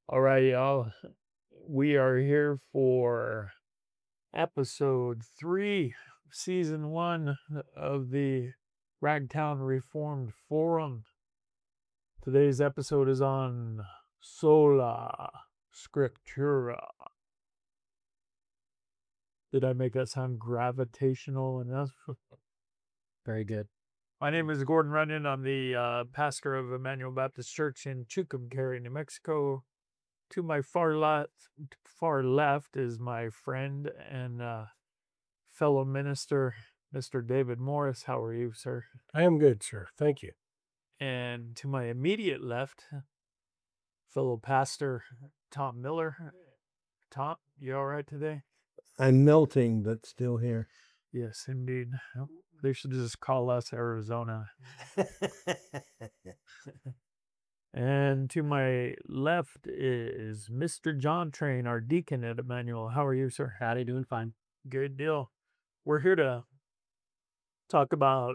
All right, y'all. We are here for episode 3, season 1 of the Ragtown Reformed Forum. Today's episode is on Sola Scriptura. Did I make that sound gravitational enough? Very good. My name is Gordon Runyon. I'm the pastor of Emmanuel Baptist Church in Tucumcari, New Mexico. To my far left is my friend and fellow minister, Mr. David Morris. How are you, sir? I am good, sir. Thank you. And to my immediate left, fellow pastor, Tom Miller. Tom, you all right today? I'm melting, but still here. Yes, indeed. They should just call us Arizona. And to my left is Mr. John Train, our deacon at Emmanuel. How are you, sir? Howdy, doing fine. Good deal. We're here to talk about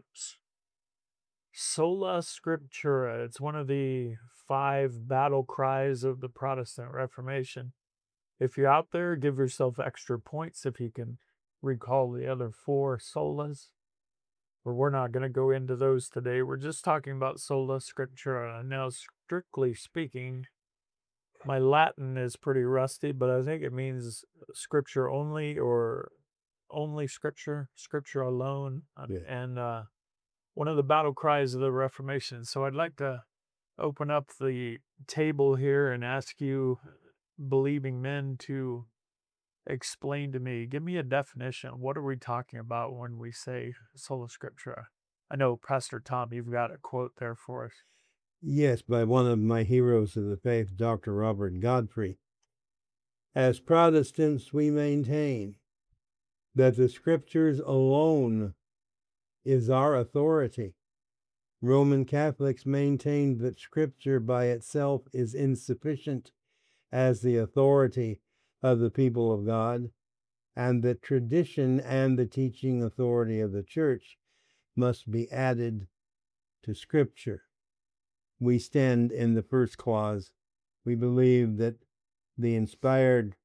Sola Scriptura. It's one of the 5 battle cries of the Protestant Reformation. If you're out there, give yourself extra points if you can recall the other 4 solas. But we're not going to go into those today. We're just talking about Sola Scriptura. Now, strictly speaking, my Latin is pretty rusty, but I think it means scripture only or only scripture, scripture alone. Yeah. And one of the battle cries of the Reformation. So I'd like to open up the table here and ask you, believing men, to explain to me, give me a definition. What are we talking about when we say Sola Scriptura? I know, Pastor Tom, you've got a quote there for us. Yes, by one of my heroes of the faith, Dr. Robert Godfrey. As Protestants, we maintain that the Scriptures alone is our authority. Roman Catholics maintain that Scripture by itself is insufficient as the authority of the people of God, and that tradition and the teaching authority of the Church must be added to Scripture. We stand in the first clause. We believe that the inspired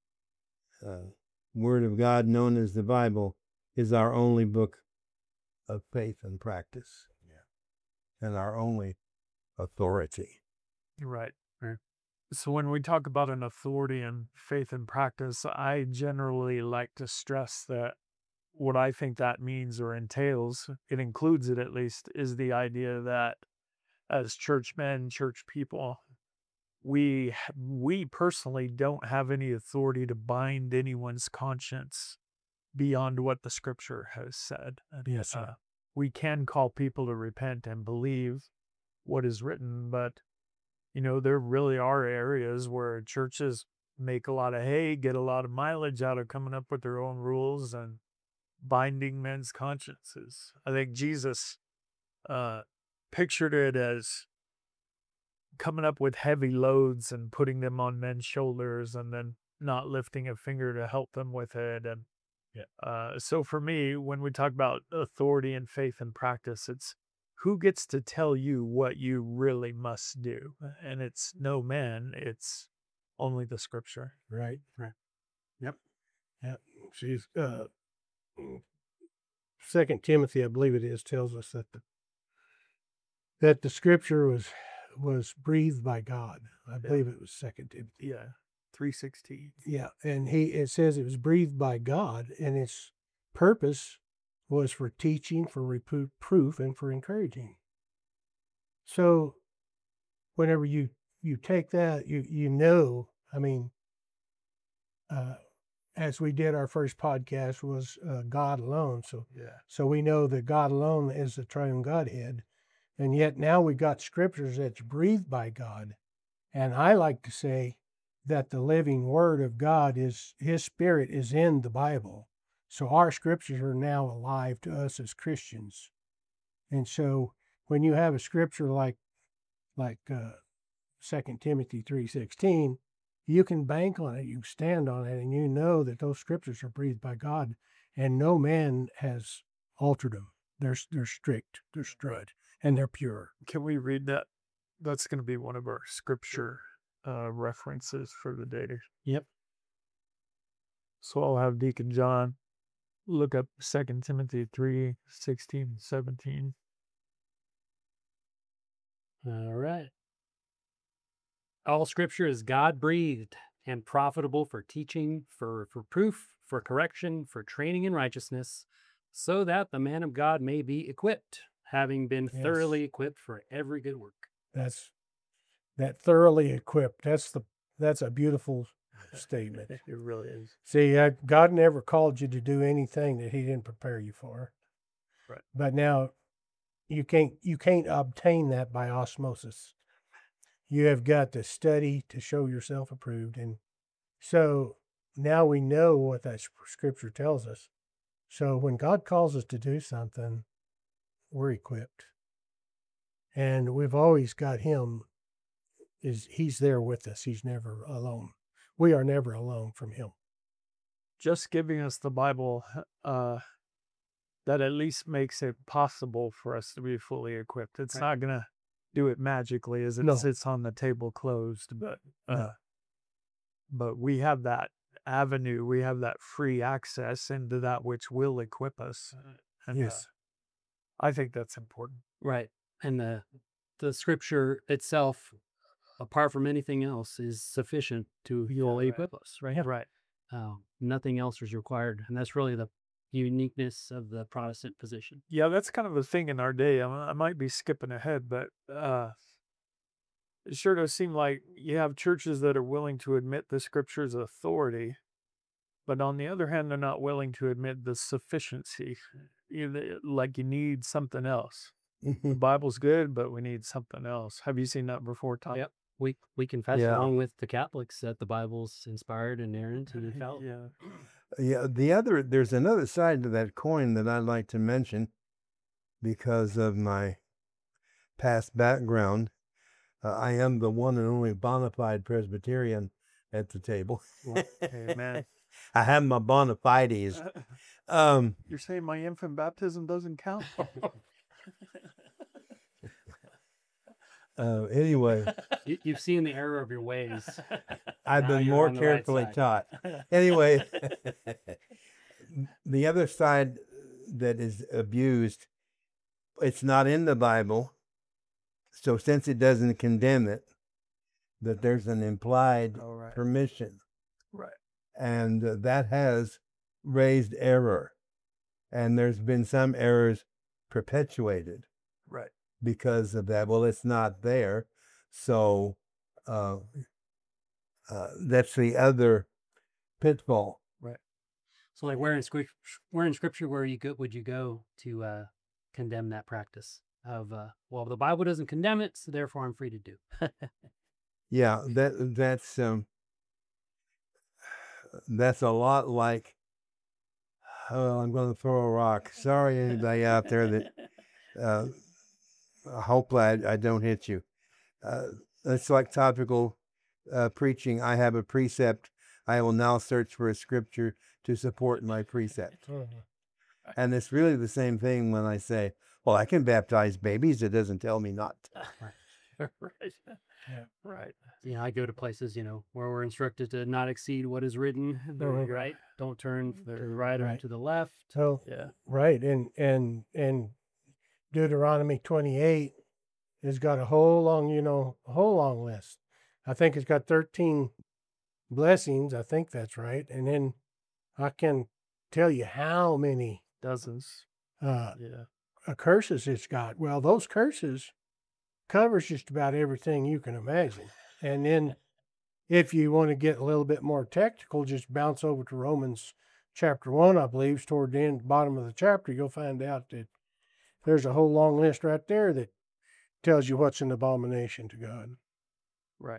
Word of God, known as the Bible, is our only book of faith and practice, and our only authority. Right. So when we talk about an authority in faith and practice, I generally like to stress that what I think that means or entails, it includes it at least, is the idea that as churchmen, church people, we personally don't have any authority to bind anyone's conscience beyond what the Scripture has said. Yes, sir. We can call people to repent and believe what is written, but there really are areas where churches make a lot of hay, get a lot of mileage out of coming up with their own rules and binding men's consciences. I think Jesus pictured it as coming up with heavy loads and putting them on men's shoulders and then not lifting a finger to help them with it. And so for me, when we talk about authority and faith and practice, it's who gets to tell you what you really must do. And it's no man, it's only the Scripture. Right. Yep. She's 2 Timothy, I believe it is, tells us that the Scripture was breathed by God. I believe it was 2 Timothy. Yeah, 3:16. Yeah, and it says it was breathed by God, and its purpose was for teaching, for reproof, and for encouraging. So whenever you take that, as we did our first podcast, was God alone. So we know that God alone is the triune Godhead, and yet now we've got scriptures that's breathed by God. And I like to say that the living Word of God is His Spirit is in the Bible. So our scriptures are now alive to us as Christians. And so when you have a scripture like 2 Timothy 3:16, you can bank on it, you stand on it, and you know that those scriptures are breathed by God, and no man has altered them. They're strict, they're straight, and they're pure. Can we read that? That's going to be one of our scripture references for the day. Yep. So I'll have Deacon John look up 2 Timothy 3:16, 17. All right. All scripture is God breathed and profitable for teaching, for proof, for correction, for training in righteousness, so that the man of God may be equipped, having been Yes. thoroughly equipped for every good work. That's that thoroughly equipped. That's a beautiful statement. It really is. See, God never called you to do anything that He didn't prepare you for. Right. But now, you can't obtain that by osmosis. You have got to study to show yourself approved, and so now we know what that scripture tells us. So when God calls us to do something, we're equipped, and we've always got Him. He's there with us. He's never alone. We are never alone from Him. Just giving us the Bible that at least makes it possible for us to be fully equipped. It's Right. not going to do it magically as it No. sits on the table closed, but No. but we have that avenue, we have that free access into that which will equip us. And Yes. I think that's important. Right. And the scripture itself, apart from anything else, is sufficient to right. equip us, right? Right. Nothing else is required. And that's really the uniqueness of the Protestant position. Yeah, that's kind of a thing in our day. I might be skipping ahead, but it sure does seem like you have churches that are willing to admit the scripture's authority, but on the other hand, they're not willing to admit the sufficiency. Like you need something else. The Bible's good, but we need something else. Have you seen that before, Tom? Yep. We confess Yeah. along with the Catholics that the Bible's inspired, inerrant, and infallible. Yeah. Yeah, there's another side to that coin that I'd like to mention because of my past background. I am the one and only bona fide Presbyterian at the table. Amen. I have my bona fides. You're saying my infant baptism doesn't count? Anyway, You've seen the error of your ways. I've Now been you're more on the right carefully side. taught. Anyway, the other side that is abused, it's not in the Bible. So since it doesn't condemn it, that there's an implied Oh, right. permission. Right. And that has raised error. And there's been some errors perpetuated Right. because of that. Well, it's not there. So that's the other pitfall. Right. So, like, where in Scripture would you go to condemn that practice of well, the Bible doesn't condemn it, so therefore I'm free to do. Yeah, that's a lot like. Oh, I'm going to throw a rock. Sorry, anybody out there that. Hopefully, I don't hit you. It's like topical preaching. I have a precept. I will now search for a scripture to support my precept. And it's really the same thing when I say, well, I can baptize babies. It doesn't tell me not to. Right. Yeah. Right. I go to places, where we're instructed to not exceed what is written. There you go. Right? Don't turn to the right or Right. to the left. So Yeah. right, and Deuteronomy 28 has got a whole long list. I think it's got 13 blessings. I think that's right. And then I can tell you how many Dozens. yeah, Yeah. curses it's got. Well, those curses covers just about everything you can imagine. And then if you want to get a little bit more technical, just bounce over to Romans chapter 1, I believe, it's toward the bottom of the chapter. You'll find out that there's a whole long list right there that tells you what's an abomination to God. Right.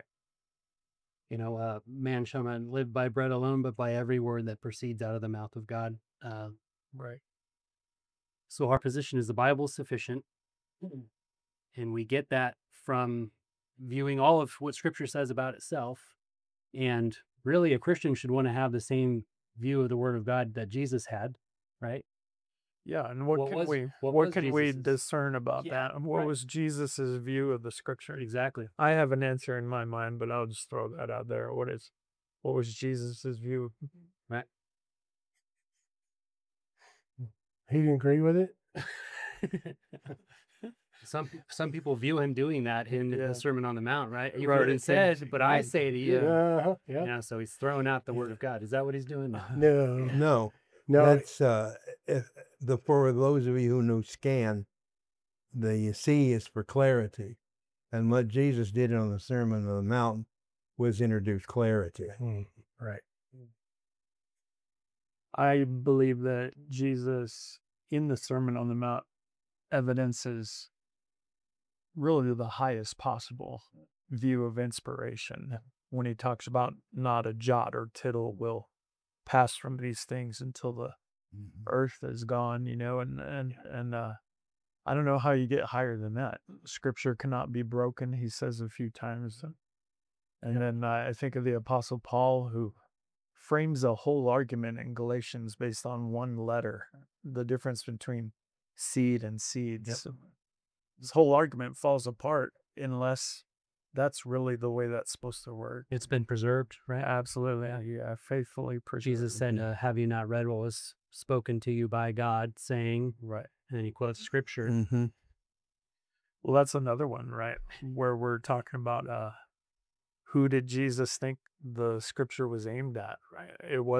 Man shall not live by bread alone, but by every word that proceeds out of the mouth of God. Right. So our position is the Bible is sufficient. And we get that from viewing all of what Scripture says about itself. And really, a Christian should want to have the same view of the Word of God that Jesus had, right? Yeah, and what was can we Jesus's- discern about Yeah, that? And what right. was Jesus's view of the scripture? Exactly. I have an answer in my mind, but I'll just throw that out there. What was Jesus's view? Right. He didn't agree with it. Some people view him doing that in Yeah. the Sermon on the Mount, right? You've Right, heard it it said, takes- but I say to you. Yeah. Yeah, so he's throwing out the word of God. Is that what he's doing? No. No, No. that's for those of you who know scan, the C is for clarity, and what Jesus did on the Sermon on the Mount was introduce clarity. Right. I believe that Jesus in the Sermon on the Mount evidences really the highest possible view of inspiration when he talks about not a jot or tittle will pass from these things until the earth is gone, and I don't know how you get higher than that. Scripture cannot be broken, he says a few times. And then I think of the Apostle Paul, who frames a whole argument in Galatians based on one letter, the difference between seed and seeds. So this whole argument falls apart unless that's really the way that's supposed to work. It's been preserved, right? Absolutely. Yeah, faithfully preserved. Jesus said, have you not read what was spoken to you by God, saying, Right. and he quotes scripture. Mm-hmm. Well, that's another one, right? Where we're talking about who did Jesus think the scripture was aimed at, right?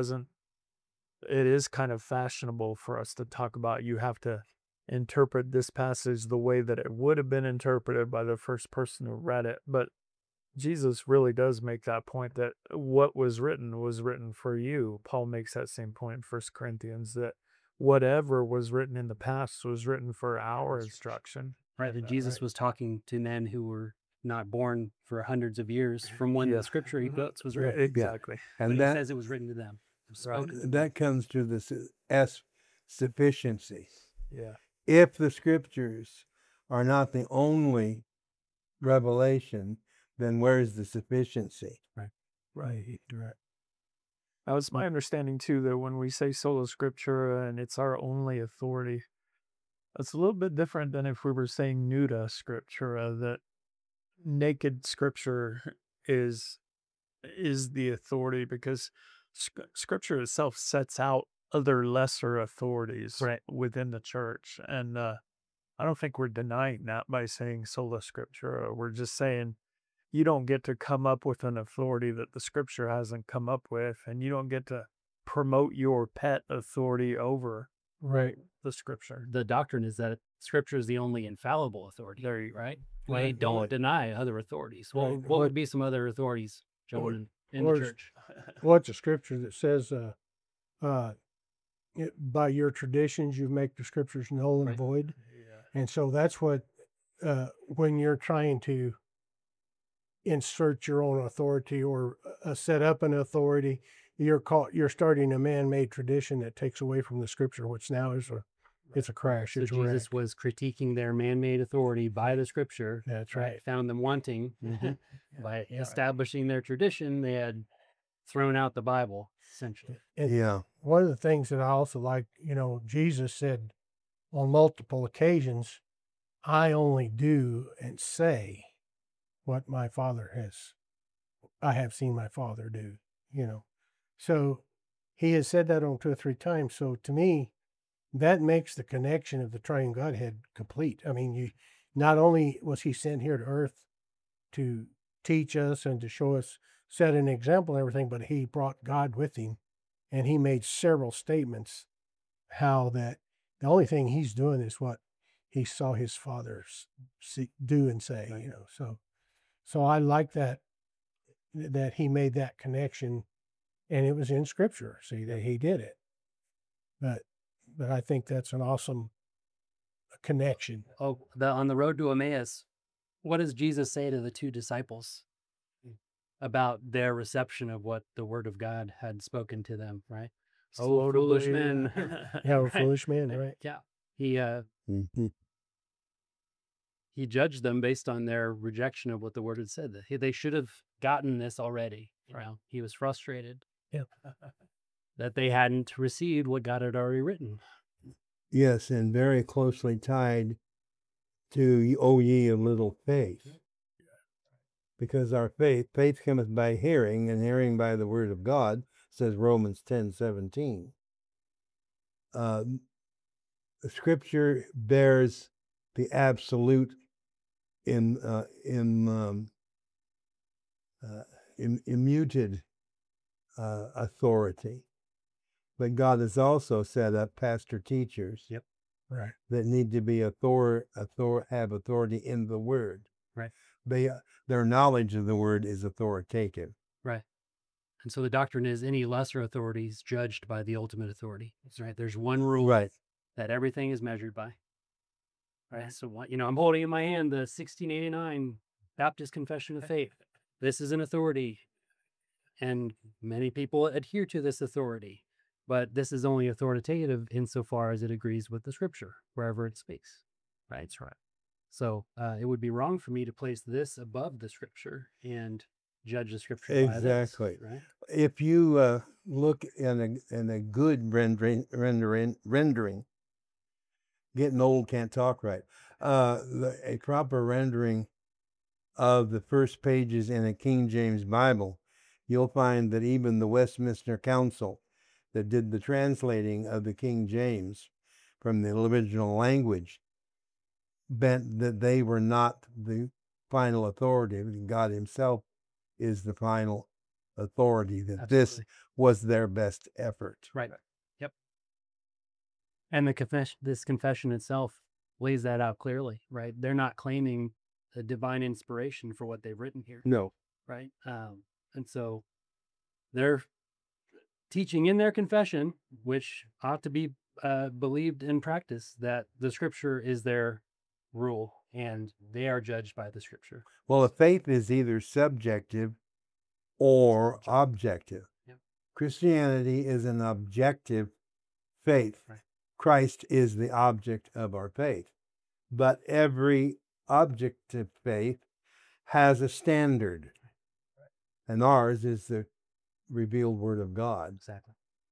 It is kind of fashionable for us to talk about you have to interpret this passage the way that it would have been interpreted by the first person who read it. But Jesus really does make that point that what was written for you. Paul makes that same point in 1 Corinthians, that whatever was written in the past was written for our instruction. Right. That Jesus was talking to men who were not born for hundreds of years from when Yeah. the scripture he quotes was written. Exactly. But And he that says it was written to them. It was spoken to them. that comes to the sufficiency. Yeah. If the scriptures are not the only revelation, then where's the sufficiency? Right. Now, it's my understanding, too, that when we say sola scriptura and it's our only authority, it's a little bit different than if we were saying nuda scriptura, that naked scripture is the authority, because scripture itself sets out other lesser authorities within the church. And I don't think we're denying that by saying sola scriptura. We're just saying you don't get to come up with an authority that the scripture hasn't come up with, and you don't get to promote your pet authority over the scripture. The doctrine is that scripture is the only infallible authority. There you go. Right? We don't deny other authorities. Well, Right. what would be some other authorities, Joe, in the church? What's a scripture that says, by your traditions, you make the scriptures null and void? Yeah. And so that's what, when you're trying to insert your own authority or set up an authority, you're starting a man-made tradition that takes away from the scripture, which now is it's a crash. So It's a Jesus wreck. was critiquing their man-made authority by the scripture. That's right. Found them wanting. By establishing their tradition, they had thrown out the Bible, essentially. And Yeah. one of the things that I also like, Jesus said on multiple occasions, I only do and say what I have seen my Father do, So he has said that on 2 or 3 times. So to me, that makes the connection of the triune Godhead complete. I mean, not only was he sent here to earth to teach us and to show us, set an example and everything, but he brought God with him, and he made several statements how that the only thing he's doing is what he saw his Father do and say, So I like that he made that connection, and it was in Scripture. See that he did it, but I think that's an awesome connection. Oh, on the road to Emmaus, what does Jesus say to the 2 disciples about their reception of what the Word of God had spoken to them? Right? Oh, foolish men! Yeah, we're foolish men, right? Yeah, he he judged them based on their rejection of what the Word had said. That they should have gotten this already. He was frustrated. Yeah. That they hadn't received what God had already written. Yes, and very closely tied to O ye of little faith. Because our faith cometh by hearing, and hearing by the word of God, says Romans 10:17. Scripture bears the absolute immuted authority, but God has also set up pastor teachers. Yep. Right. That need to be have authority in the word. Right. Their knowledge of the word is authoritative. Right. And so the doctrine is any lesser authority is judged by the ultimate authority. That's right. There's one rule Right. that everything is measured by. Right. So what, I'm holding in my hand the 1689 Baptist Confession of Faith. This is an authority, and many people adhere to this authority, but this is only authoritative insofar as it agrees with the Scripture wherever it speaks. Right. That's right. So it would be wrong for me to place this above the Scripture and judge the Scripture by this. Exactly. Right. If you look in a good rendering, getting old, can't talk right. A proper rendering of the first pages in a King James Bible, you'll find that even the Westminster Council that did the translating of the King James from the original language bent that they were not the final authority. God himself is the final authority, that Absolutely. This was their best effort. Right. Yep. And this confession itself lays that out clearly, right? They're not claiming a divine inspiration for what they've written here, No. right? And so they're teaching in their confession, which ought to be believed in practice, that the Scripture is their rule and they are judged by the Scripture. Well, a faith is either subjective or objective. Yep. Christianity is an objective faith. Right. Christ is the object of our faith. But every objective faith has a standard. And ours is the revealed Word of God. Exactly.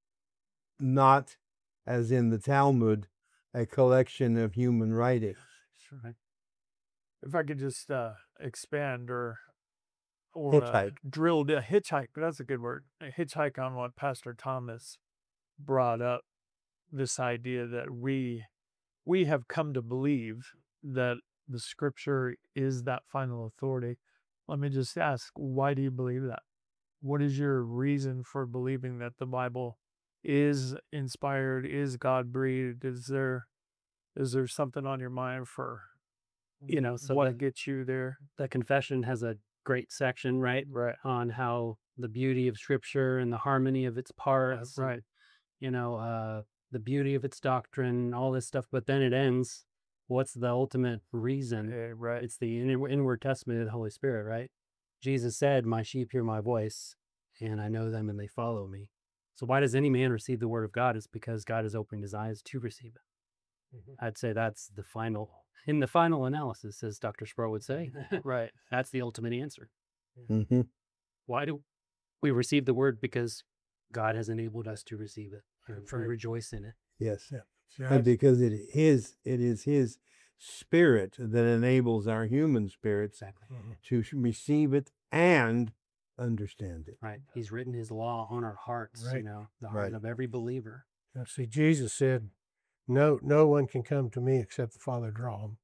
Not, as in the Talmud, a collection of human writings. Right. If I could just expand or Hitchhike. Hitchhike, that's a good word. A hitchhike on what Pastor Thomas brought up, this idea that we have come to believe that the Scripture is that final authority. Let me just ask, why do you believe that? What is your reason for believing that the Bible is inspired, is God-breathed? Is there something on your mind for So what gets you there? the confession has a great section, right? Right. On how the beauty of Scripture and the harmony of its parts, Right. and, the beauty of its doctrine, all this stuff. But then it ends, what's the ultimate reason? Right. It's the inward testament of the Holy Spirit, right? Jesus said, my sheep hear my voice, and I know them and they follow me. So why does any man receive the word of God? It's because God has opened his eyes to receive it. Mm-hmm. I'd say that's in the final analysis, as Dr. Sproul would say. Right. That's the ultimate answer. Mm-hmm. Why do we receive the word? Because God has enabled us to receive it. We rejoice in it. Yes. Yeah. And because it is his spirit that enables our human spirits Exactly. to receive it and understand it. Right. He's written his law on our hearts, Right. the heart Right. of every believer. Now, see, Jesus said, no one can come to me except the Father draw them.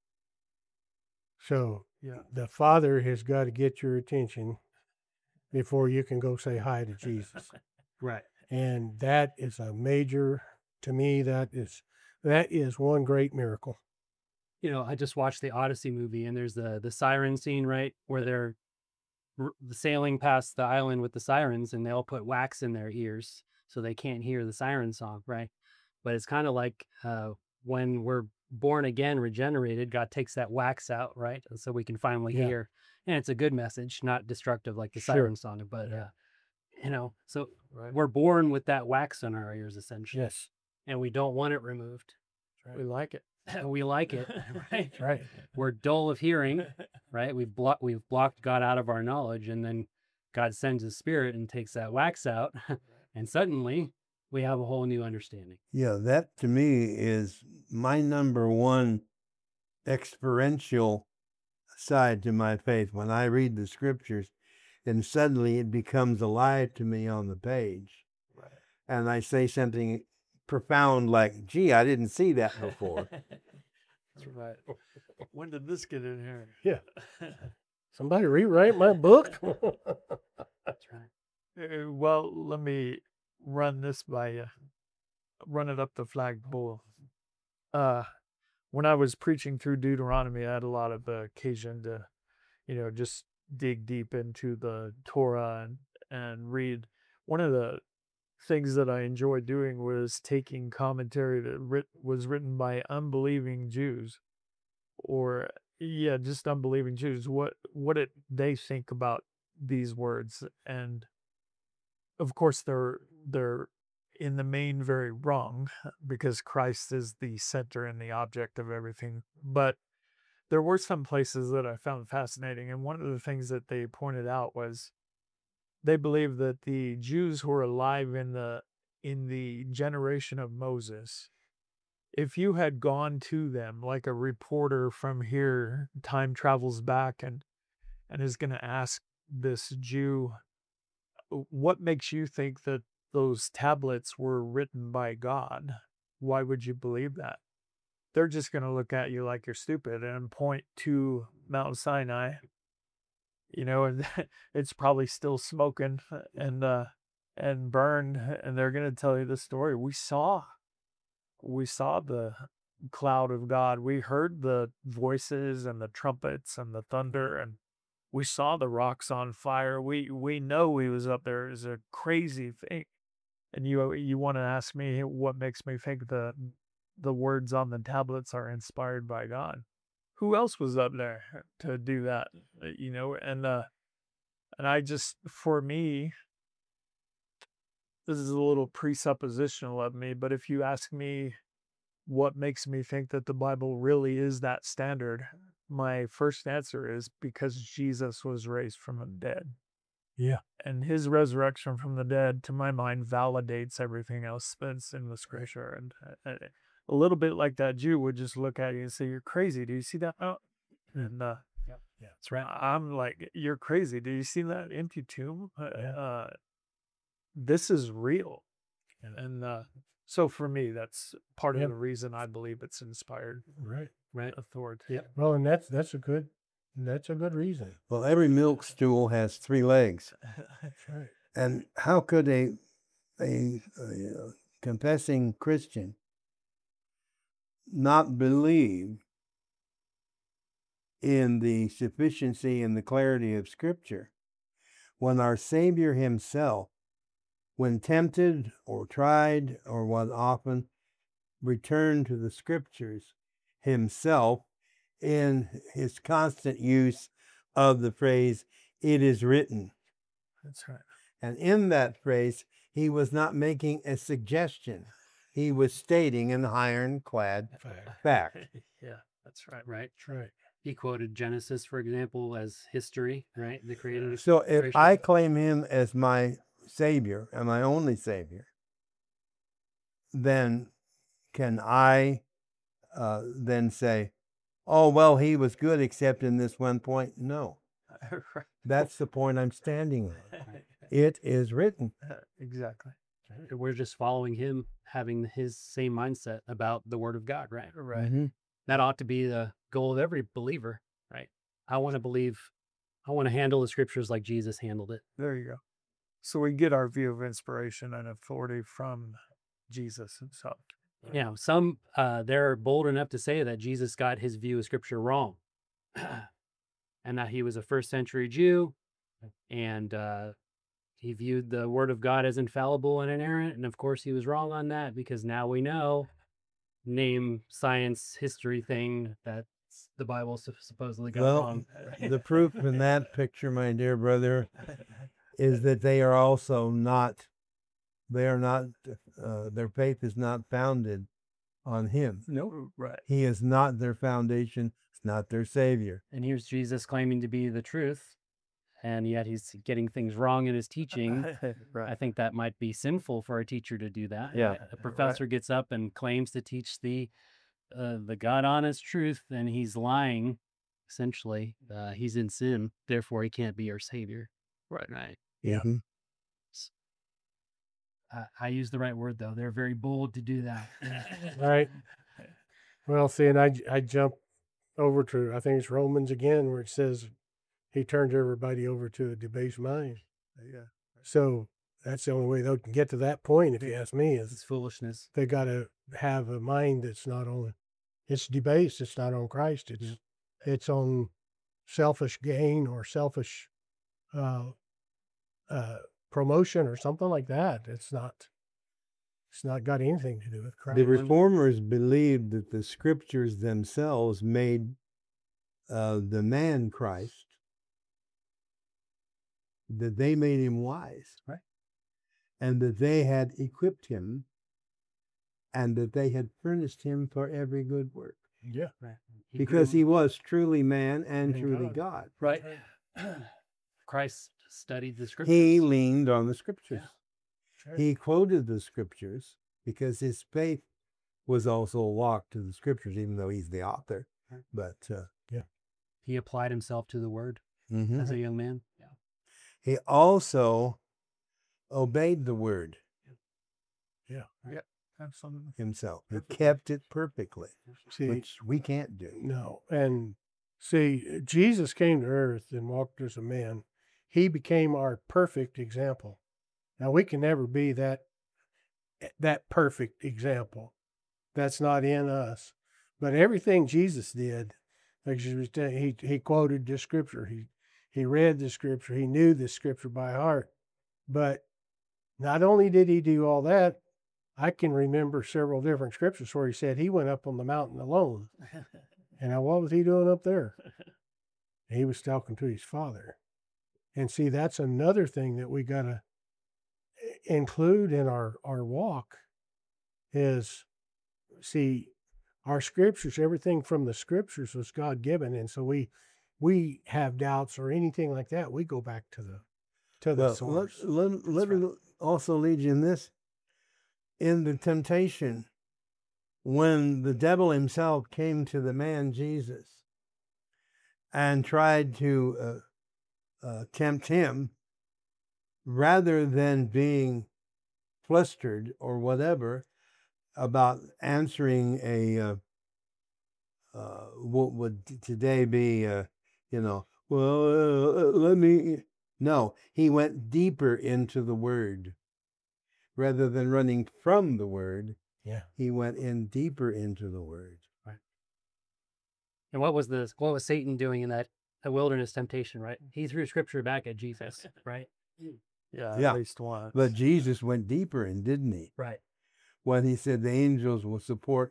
So Yeah. the Father has got to get your attention before you can go say hi to Jesus. Right. And that is a major, to me, that is one great miracle. I just watched the Odyssey movie, and there's the siren scene, right, where they're sailing past the island with the sirens, and they all put wax in their ears so they can't hear the siren song, right? But it's kind of like when we're born again, regenerated, God takes that wax out, right? And so we can finally Yeah. hear. And it's a good message, not destructive like the Sure. siren song, but so Right. we're born with that wax on our ears, essentially. Yes. And we don't want it removed. We like it. We like it, right? Right. We're dull of hearing, right? We've blocked God out of our knowledge, and then God sends his spirit and takes that wax out, and suddenly we have a whole new understanding. Yeah, that to me is my number one experiential side to my faith. When I read the scriptures, and suddenly it becomes alive to me on the page. Right. And I say something profound like, gee, I didn't see that before. That's right. When did this get in here? Yeah. Somebody rewrite my book. That's right. Well, let me run this by you. Run it up the flagpole. When I was preaching through Deuteronomy, I had a lot of occasion to, just dig deep into the Torah and read. One of the things that I enjoyed doing was taking commentary that was written by unbelieving Jews, or just unbelieving Jews. What did they think about these words? And of course, they're in the main very wrong, because Christ is the center and the object of everything. But there were some places that I found fascinating, and one of the things that they pointed out was they believed that the Jews who were alive in the generation of Moses, if you had gone to them like a reporter from here, time travels back and is going to ask this Jew, what makes you think that those tablets were written by God? Why would you believe that? They're just going to look at you like you're stupid and point to Mount Sinai, and it's probably still smoking and burned, and they're going to tell you the story. We saw the cloud of God. We heard the voices and the trumpets and the thunder, and we saw the rocks on fire. We know he was up there. It's a crazy thing. And you want to ask me what makes me think the words on the tablets are inspired by God? Who else was up there to do that? And I just, for me, this is a little presuppositional of me, but if you ask me what makes me think that the Bible really is that standard, my first answer is because Jesus was raised from the dead. Yeah. And his resurrection from the dead, to my mind, validates everything else that's in the scripture. And a little bit like that Jew would just look at you and say, "You're crazy. Do you see that?" Oh. And Yeah, that's right. I'm like, "You're crazy. Do you see that empty tomb? This is real." And so for me, that's part of the reason I believe it's inspired Right. authority. Yep. Well, and that's a good reason. Well, every milk stool has 3 legs. That's right. And how could a confessing Christian not believe in the sufficiency and the clarity of Scripture when our Savior himself, when tempted or tried or was often, returned to the Scriptures himself in his constant use of the phrase, "It is written." That's right. And in that phrase, he was not making a suggestion. He was stating an ironclad fact. Yeah, that's right. Right. That's right. He quoted Genesis, for example, as history, right? The creator. So if creation. I claim him as my Savior and my only Savior, then can I then say, "Oh, well, he was good except in this one point"? No. That's the point I'm standing on. It is written. Exactly. We're just following him, having his same mindset about the Word of God, right? Right. Mhm. That ought to be the goal of every believer, right? I want to believe, I want to handle the scriptures like Jesus handled it. There you go. So we get our view of inspiration and authority from Jesus himself. Yeah, some they're bold enough to say that Jesus got his view of scripture wrong, and that he was a first century Jew, and he viewed the Word of God as infallible and inerrant. And of course, he was wrong on that, because now we know, name science history thing that the Bible supposedly got Well, wrong. the proof in that picture, my dear brother, is that they are also not, their faith is not founded on him. No, right. He is not their foundation. It's not their Savior. And here's Jesus claiming to be the truth, and yet he's getting things wrong in his teaching. Right. I think that might be sinful for a teacher to do that. Yeah. A professor gets up and claims to teach the God honest truth, and he's lying. Essentially, he's in sin. Therefore, he can't be our savior. Right. Yeah. Mhm. I use the right word though. They're very bold to do that. Right. Well, see, and I jump over to, I think it's Romans again, where it says he turns everybody over to a debased mind. Yeah. So that's the only way they can get to that point, if you ask me, It's is foolishness. they got to have a mind that's not on, it's debased. It's not on Christ. It's on selfish gain or selfish promotion or something like that. It's not got anything to do with Christ. The reformers believed that the scriptures themselves made the man Christ, that they made him wise. Right. And that they had equipped him, and that they had furnished him for every good work. Yeah. Right. Because he was truly man and And truly God. God. Right. Christ studied the scriptures. He leaned on the scriptures. Sure. He quoted the scriptures because his faith was also a walk to the scriptures, even though he's the author. Right. But He applied himself to the word mhm. as a young man. Yeah. He also obeyed the word Absolutely. himself. He kept it perfectly, See, which we can't do. no. And see, Jesus came to earth and walked as a man. He became our perfect example. Now, we can never be that perfect example. That's not in us. But everything Jesus did, like she was saying, he quoted the scripture. He read the scripture. He knew the scripture by heart. But not only did he do all that, I can remember several different scriptures where he said he went up on the mountain alone. And now what was he doing up there? He was talking to his Father. And see, that's another thing that we got to include in our walk is, see, our scriptures, everything from the scriptures was God given. And so we have doubts or anything like that, we go back to the Well, source. let me also lead you in this. In the temptation, when the devil himself came to the man Jesus and tried to tempt him, rather than being flustered or whatever about answering a what would today be let me, no, he went deeper into the word. Rather than running from the word, Yeah. he went in deeper into the word. Right. And what was Satan doing in that wilderness temptation, right? He threw scripture back at Jesus, right? Yeah. Yeah. At least once. But Jesus went deeper in, didn't he? Right. When he said the angels will support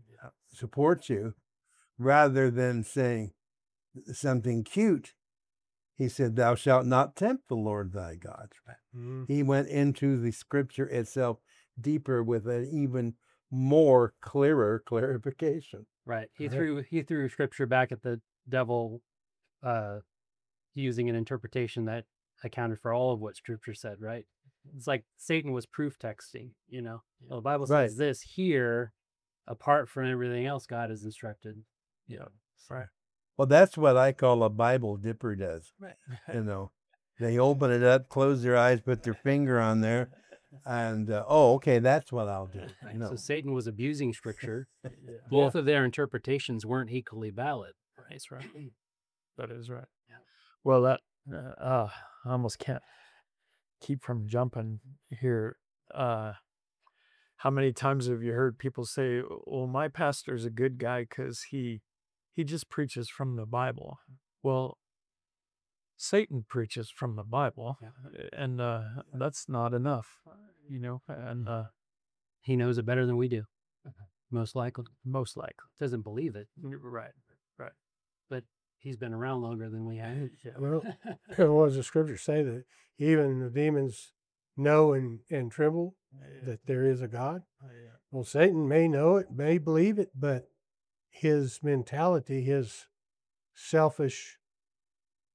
you, rather than saying something cute, he said, "Thou shalt not tempt the Lord thy God." He went into the scripture itself deeper with an even more clearer clarification. Right. He threw scripture back at the devil, using an interpretation that accounted for all of what scripture said, right? It's like Satan was proof texting, Well, the Bible says Right. this here, apart from everything else God has instructed. Yeah. Right. Well, that's what I call a Bible dipper does. Right. They open it up, close their eyes, put their finger on there, and okay, that's what I'll do. Right. So Satan was abusing scripture. Yeah. Both of their interpretations weren't equally valid. That's right. That is right. Yeah. Well, that I almost can't keep from jumping here. How many times have you heard people say, "Well, my pastor's a good guy because he just preaches from the Bible"? Well, Satan preaches from the Bible, and that's not enough, And He knows it better than we do, most likely. most likely, Doesn't believe it, right. but he's been around longer than we have. Well, what does the scripture say that even the demons know and tremble that there is a God? Well, Satan may know it, may believe it, but his mentality, his selfish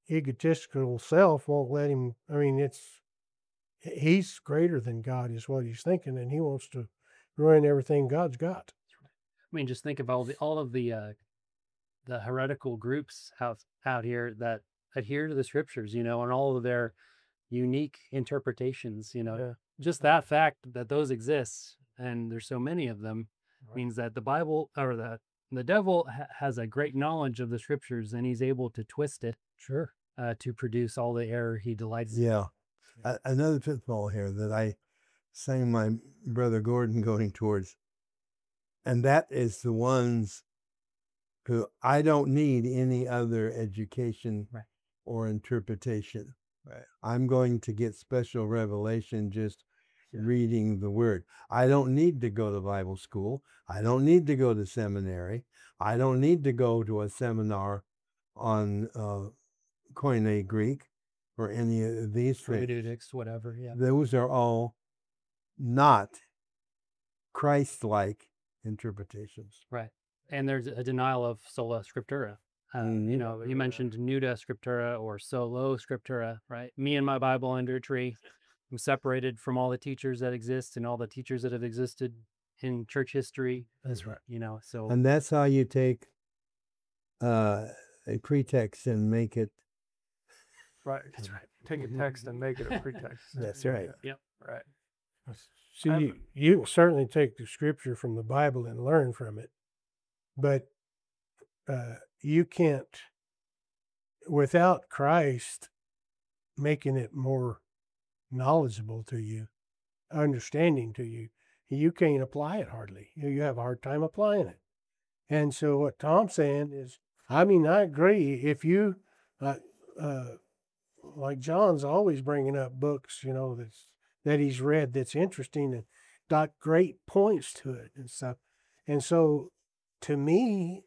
egotistical self won't let him. I mean, he's greater than God is what he's thinking, and he wants to ruin everything God's got. I mean, just think of all of the heretical groups out here that adhere to the scriptures, and all of their unique interpretations. Yeah. Just that fact that those exist, and there's so many of them, means that the Bible or the devil has a great knowledge of the scriptures, and he's able to twist it Sure. to produce all the error he delights in. Yeah. Another pitfall here that I sang my brother Gordon going towards, and that is the ones who I don't need any other education Right. or interpretation. Right. I'm going to get special revelation just reading the word. I don't need to go to Bible school. I don't need to go to seminary. I don't need to go to a seminar on Koine Greek or any of these things. Hermeneutics, whatever. Yeah. Those are all not Christ-like interpretations. Right. And there's a denial of sola scriptura. You mentioned nuda scriptura or solo scriptura, right? Me and my Bible under a tree. I'm separated from all the teachers that exist and all the teachers that have existed in church history. That's right. So And that's how you take a pretext and make it. Right. That's right. Take a text and make it a pretext. That's right. Yep. Right. See, you can certainly take the scripture from the Bible and learn from it, but you can't, without Christ making it more knowledgeable to you, understanding to you, you can't apply it hardly. You have a hard time applying it. And so what Tom's saying is, I mean, I agree. If you, like John's always bringing up books, that he's read that's interesting and got great points to it and stuff. And so to me,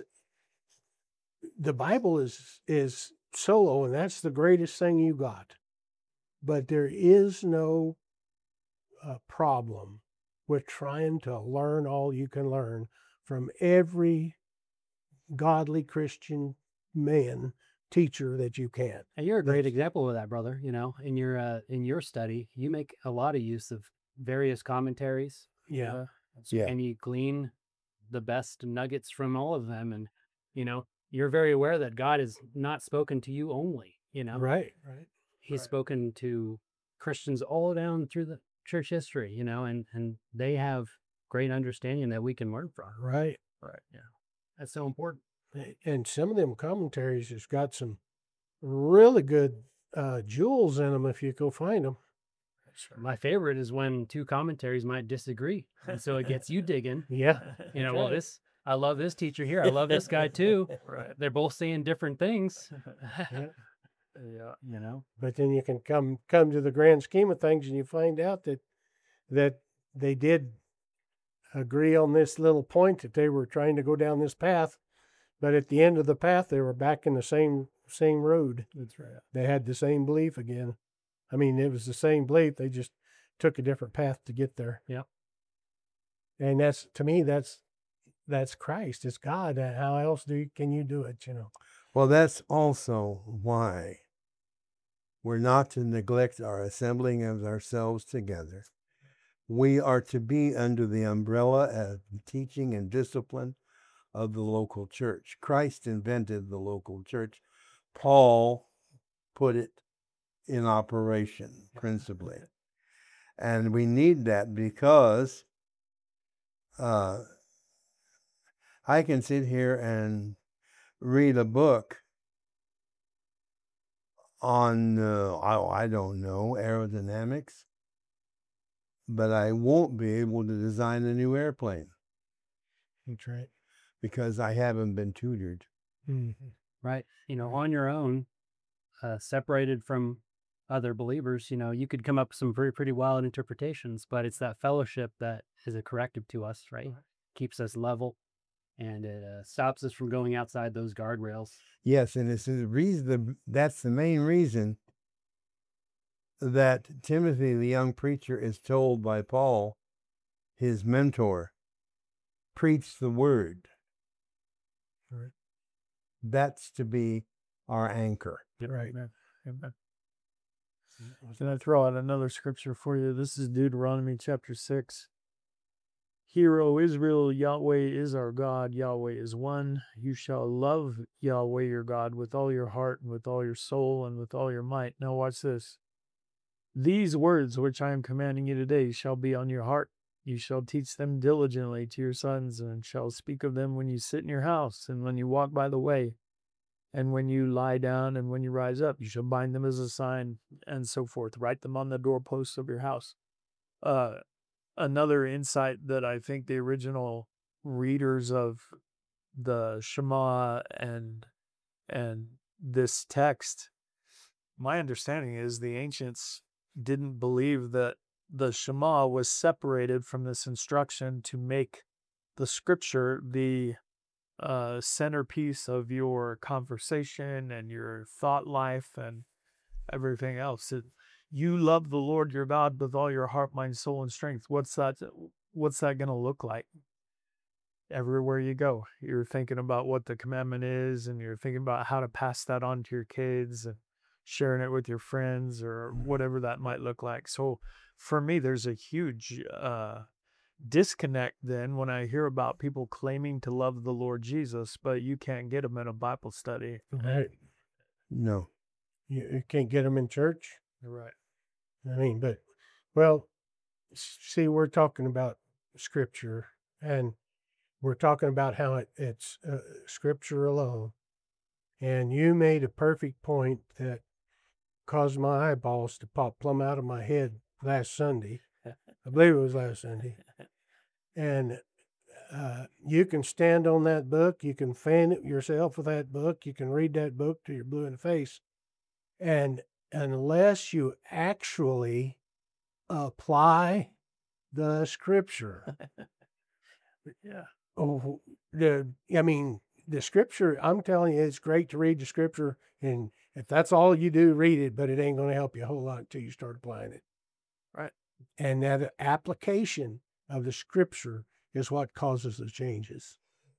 the Bible is solo, and that's the greatest thing you got. But there is no problem with trying to learn all you can learn from every godly Christian man teacher that you can. And you're a great example of that, brother. In your study, you make a lot of use of various commentaries. Yeah. Yeah. And you glean the best nuggets from all of them. And, you're very aware that God has not spoken to you only, Right. He's Right. spoken to Christians all down through the church history, and they have great understanding that we can learn from. Right. Right. Yeah. That's so important. And some of them commentaries has got some really good jewels in them if you go find them. My favorite is when two commentaries might disagree, and so it gets you digging. Yeah. Well, I love this teacher here. I love this guy too. Right. They're both saying different things. Yeah. But then you can come to the grand scheme of things, and you find out that they did agree on this little point, that they were trying to go down this path, but at the end of the path they were back in the same road. That's right. They had the same belief again. I mean, it was the same belief, they just took a different path to get there. Yep. And that's, to me, that's Christ. It's God. How else can you do it? Well, that's also why we're not to neglect our assembling of ourselves together. We are to be under the umbrella of teaching and discipline of the local church. Christ invented the local church. Paul put it in operation, principally. And we need that because I can sit here and read a book on, I don't know, aerodynamics, but I won't be able to design a new airplane. That's right. Because I haven't been tutored. Mm-hmm. Right. On your own, separated from other believers, you could come up with some pretty wild interpretations, but it's that fellowship that is a corrective to us, right? Keeps us level, and it stops us from going outside those guardrails. Yes, and it's the reason. That's the main reason that Timothy, the young preacher, is told by Paul, his mentor, preach the word. Right. That's to be our anchor. Right. Amen. Amen. Can I throw out another scripture for you? This is Deuteronomy chapter 6. Hear, O Israel, Yahweh is our God, Yahweh is one. You shall love Yahweh your God with all your heart and with all your soul and with all your might. Now watch this. These words which I am commanding you today shall be on your heart. You shall teach them diligently to your sons, and shall speak of them when you sit in your house, and when you walk by the way, and when you lie down, and when you rise up. You shall bind them as a sign, and so forth. Write them on the doorposts of your house. Another insight that I think the original readers of the Shema and this text, my understanding is the ancients didn't believe that the Shema was separated from this instruction to make the scripture the centerpiece of your conversation and your thought life and everything else. You love the Lord your God with all your heart, mind, soul, and strength. What's that going to look like? Everywhere you go, you're thinking about what the commandment is, and you're thinking about how to pass that on to your kids and sharing it with your friends or whatever that might look like. So for me, there's a huge disconnect then when I hear about people claiming to love the Lord Jesus, but you can't get them in a Bible study. Right. No. You can't get them in church. Right. I mean, but, well, see, we're talking about scripture, and we're talking about how it's scripture alone. And you made a perfect point that caused my eyeballs to pop plumb out of my head last Sunday. I believe it was last Sunday. And you can stand on that book. You can fan it yourself with that book. You can read that book till you're blue in the face. And unless you actually apply the scripture, Yeah. The scripture, I'm telling you, it's great to read the scripture. And if that's all you do, read it, but it ain't going to help you a whole lot until you start applying it. Right. And that application of the scripture is what causes the changes.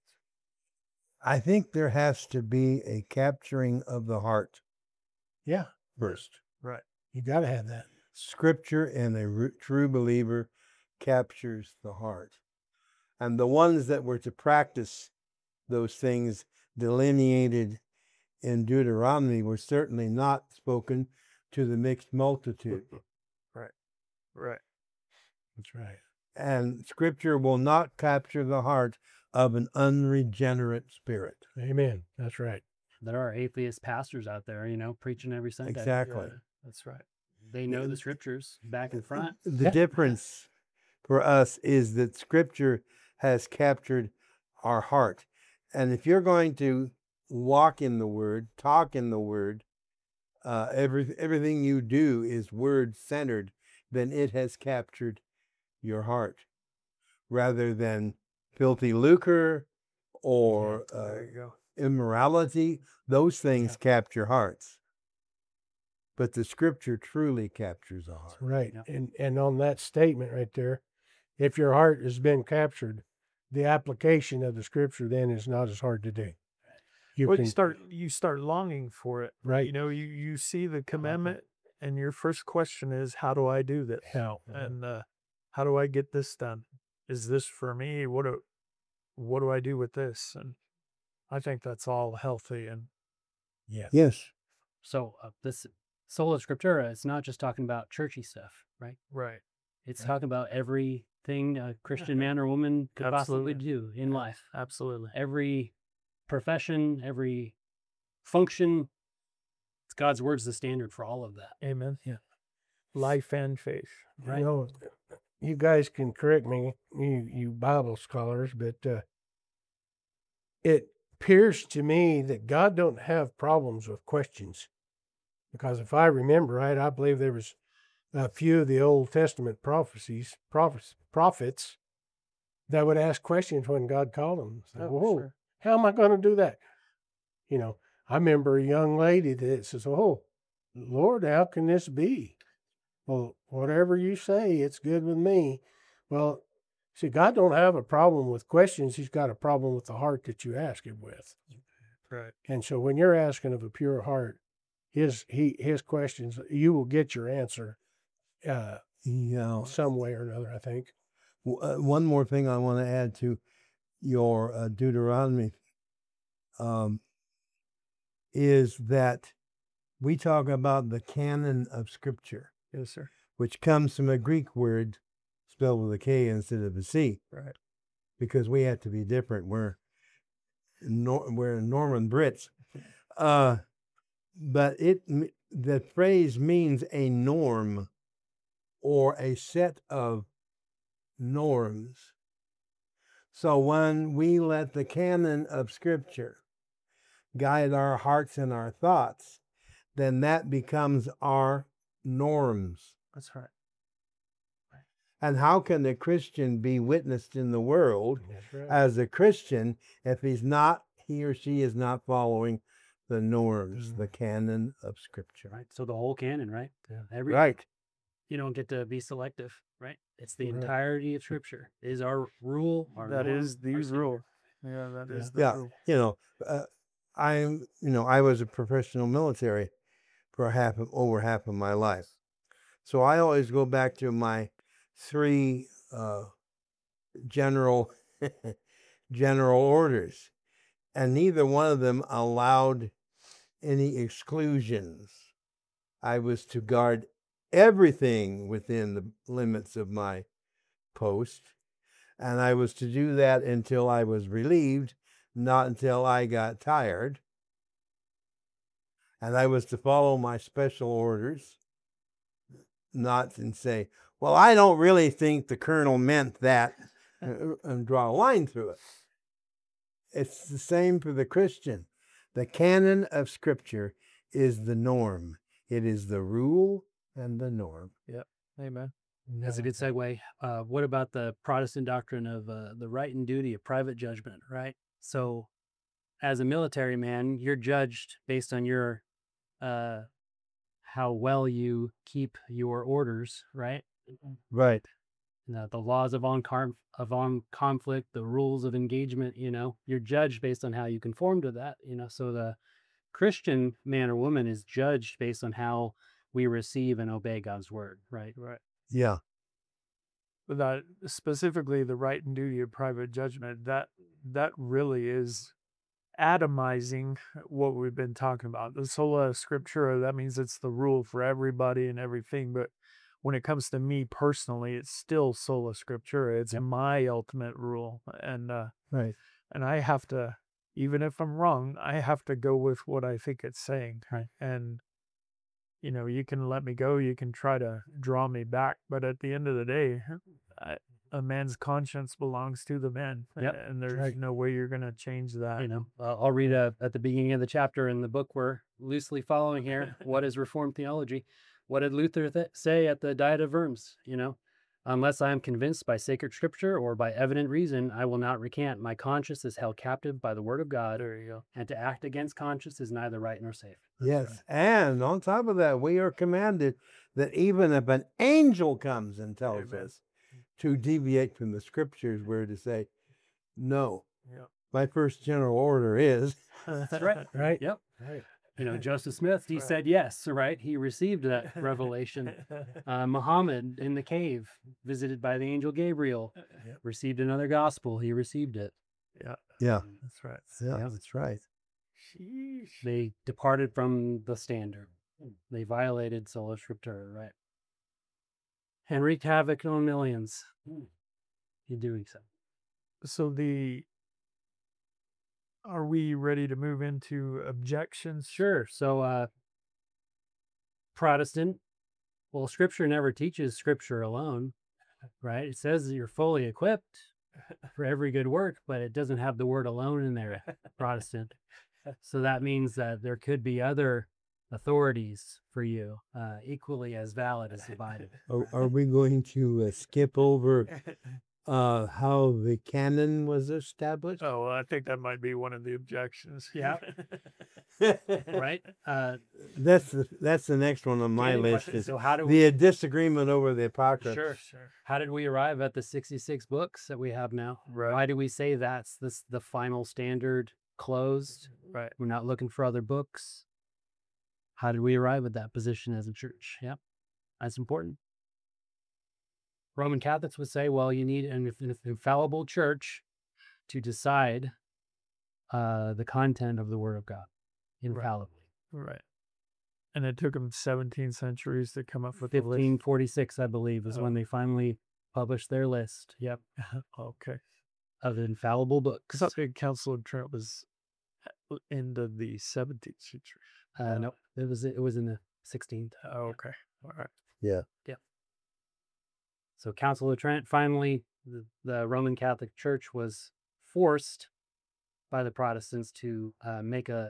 I think there has to be a capturing of the heart Yeah. first. Right. You got to have that. Scripture and a true believer captures the heart. And the ones that were to practice those things delineated in Deuteronomy were certainly not spoken to the mixed multitude. Right. Right. That's right. And Scripture will not capture the heart of an unregenerate spirit. Amen. That's right. There are atheist pastors out there, preaching every Sunday. Exactly. Yeah, that's right. They know the scriptures back and front. The difference for us is that Scripture has captured our heart. And if you're going to walk in the Word, talk in the Word, everything you do is Word-centered, then it has captured your heart, rather than filthy lucre or There you go. immorality. Those things capture hearts. But the Scripture truly captures a heart. Right. Yeah. And on that statement right there, if your heart has been captured, the application of the scripture then is not as hard to do. You start longing for it. Right. You see the commandment, and your first question is, how do I do this? How? And how do I get this done? Is this for me? What do I do with this? And I think that's all healthy. And Yes. So this Sola Scriptura, it's not just talking about churchy stuff, right? right. It's talking about everything a Christian man or woman could possibly do in life. Absolutely. Every profession, every function. It's God's word's the standard for all of that. Amen. Yeah. Life and faith. Right. You guys can correct me, you Bible scholars, but it appears to me that God don't have problems with questions. Because if I remember right, I believe there was a few of the Old Testament prophets that would ask questions when God called them. Whoa, Sure. how am I going to do that? I remember a young lady that says, "Oh, Lord, how can this be?" Well, whatever you say, it's good with me. Well, see, God don't have a problem with questions. He's got a problem with the heart that you ask him with. Right. And so when you're asking of a pure heart, his questions, you will get your answer Yeah. some way or another, I think. One more thing I want to add to your Deuteronomy is that we talk about the canon of Scripture, Yes, sir. which comes from a Greek word spelled with a K instead of a C, Right. because we have to be different. We're Norman Brits, but the phrase means a norm or a set of norms. So when we let the canon of Scripture guide our hearts and our thoughts, then that becomes our norms. That's right. And how can a Christian be witnessed in the world as a Christian if he or she is not following the norms, the canon of Scripture? Right. So the whole canon, right? Yeah. Right. You don't get to be selective, right? It's the Right. entirety of Scripture is our rule. Our That norm, is the our rule. standard. Yeah, that Yeah. is the Yeah. rule. I was a professional military for over half of my life. So I always go back to my 3 general orders, and neither one of them allowed any exclusions. I was to guard everything within the limits of my post, and I was to do that until I was relieved, not until I got tired. And I was to follow my special orders, not and say, well, I don't really think the colonel meant that, and draw a line through it. It's the same for the Christian. The canon of Scripture is the norm. It is the rule and the norm. Yep. Amen. That's a good segue. What about the Protestant doctrine of the right and duty of private judgment, right? So as a military man, you're judged based on your how well you keep your orders, right? Right. The laws of armed conflict, the rules of engagement, you're judged based on how you conform to that, so the Christian man or woman is judged based on how we receive and obey God's word, right? Right. Yeah. But that specifically the right and duty of private judgment, that really is atomizing what we've been talking about. The sola scriptura, that means it's the rule for everybody and everything. But when it comes to me personally, it's still sola scriptura. It's my ultimate rule. And Right. and I have to, even if I'm wrong, I have to go with what I think it's saying. Right. And you can let me go, you can try to draw me back, but at the end of the day, a man's conscience belongs to the man. Yep. And there's no way you're going to change that. I'll read at the beginning of the chapter in the book we're loosely following here. What is Reformed theology? What did Luther say at the Diet of Worms? Unless I am convinced by sacred Scripture or by evident reason, I will not recant. My conscience is held captive by the word of God. There you go. And to act against conscience is neither right nor safe. Yes. Right. And on top of that, we are commanded that even if an angel comes and tells us to deviate from the Scriptures, we're to say, no. Yep. My first general order is. That's right. Right. Yep. Right. Joseph Smith, he said yes, right? He received that revelation. Muhammad in the cave, visited by the angel Gabriel, received another gospel. He received it. Yeah. Yeah. That's right. Yeah, that's right. Sheesh. They departed from the standard. They violated sola scriptura, right? And wreaked havoc on millions in doing so. So are we ready to move into objections? Sure. So, Protestant, well, Scripture never teaches Scripture alone, right? It says that you're fully equipped for every good work, but it doesn't have the word alone in there, Protestant. So that means that there could be other authorities for you, equally as valid as the Bible. Are we going to skip over how the canon was established? Oh, well, I think that might be one of the objections. Yeah. Right? That's the next one on my list. Is so how do the disagreement over the Apocrypha. Sure. How did we arrive at the 66 books that we have now? Right. Why do we say that's the final standard closed. Right. We're not looking for other books. How did we arrive at that position as a church? Yep, that's important. Roman Catholics would say, well, you need an infallible church to decide the content of the Word of God infallibly. Right. And it took them 17 centuries to come up with the list. 1546, I believe, is when they finally published their list. Yep, Okay. of infallible books. So the Council of Trent was end of the 17th century. Nope, it was in the 16th. Oh, okay. All right. Yeah. So Council of Trent, finally, the Roman Catholic Church was forced by the Protestants to make a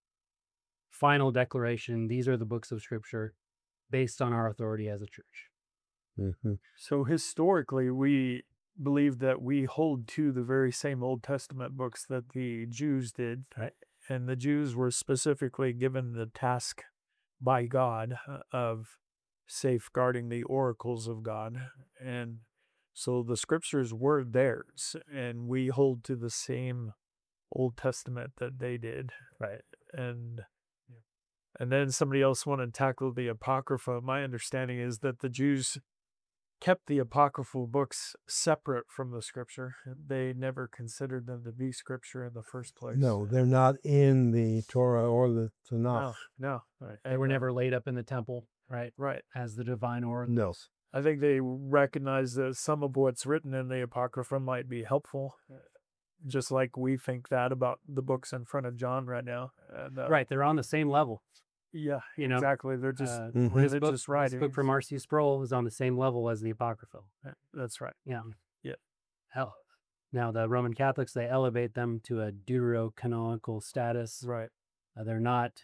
final declaration. These are the books of Scripture based on our authority as a church. Mm-hmm. So historically, we believe that we hold to the very same Old Testament books that the Jews did. Right. And the Jews were specifically given the task by God of safeguarding the oracles of God. And so the scriptures were theirs, and we hold to the same Old Testament that they did. Right. And then somebody else wanted to tackle the Apocrypha. My understanding is that the Jews kept the apocryphal books separate from the scripture. They never considered them to be scripture in the first place. No, they're not in the Torah or the Tanakh. No. Right. They were never laid up in the temple, right, Right. as the divine oracles. No. I think they recognize that some of what's written in the Apocrypha might be helpful, just like we think that about the books in front of John right now. And, Right, they're on the same level. Yeah, You know, exactly. They're just Mhm. religious This writings. book from R.C. Sproul is on the same level as the Apocrypha. That's right. Yeah. Yeah. Hell. Now, the Roman Catholics, they elevate them to a deuterocanonical status. Right. They're not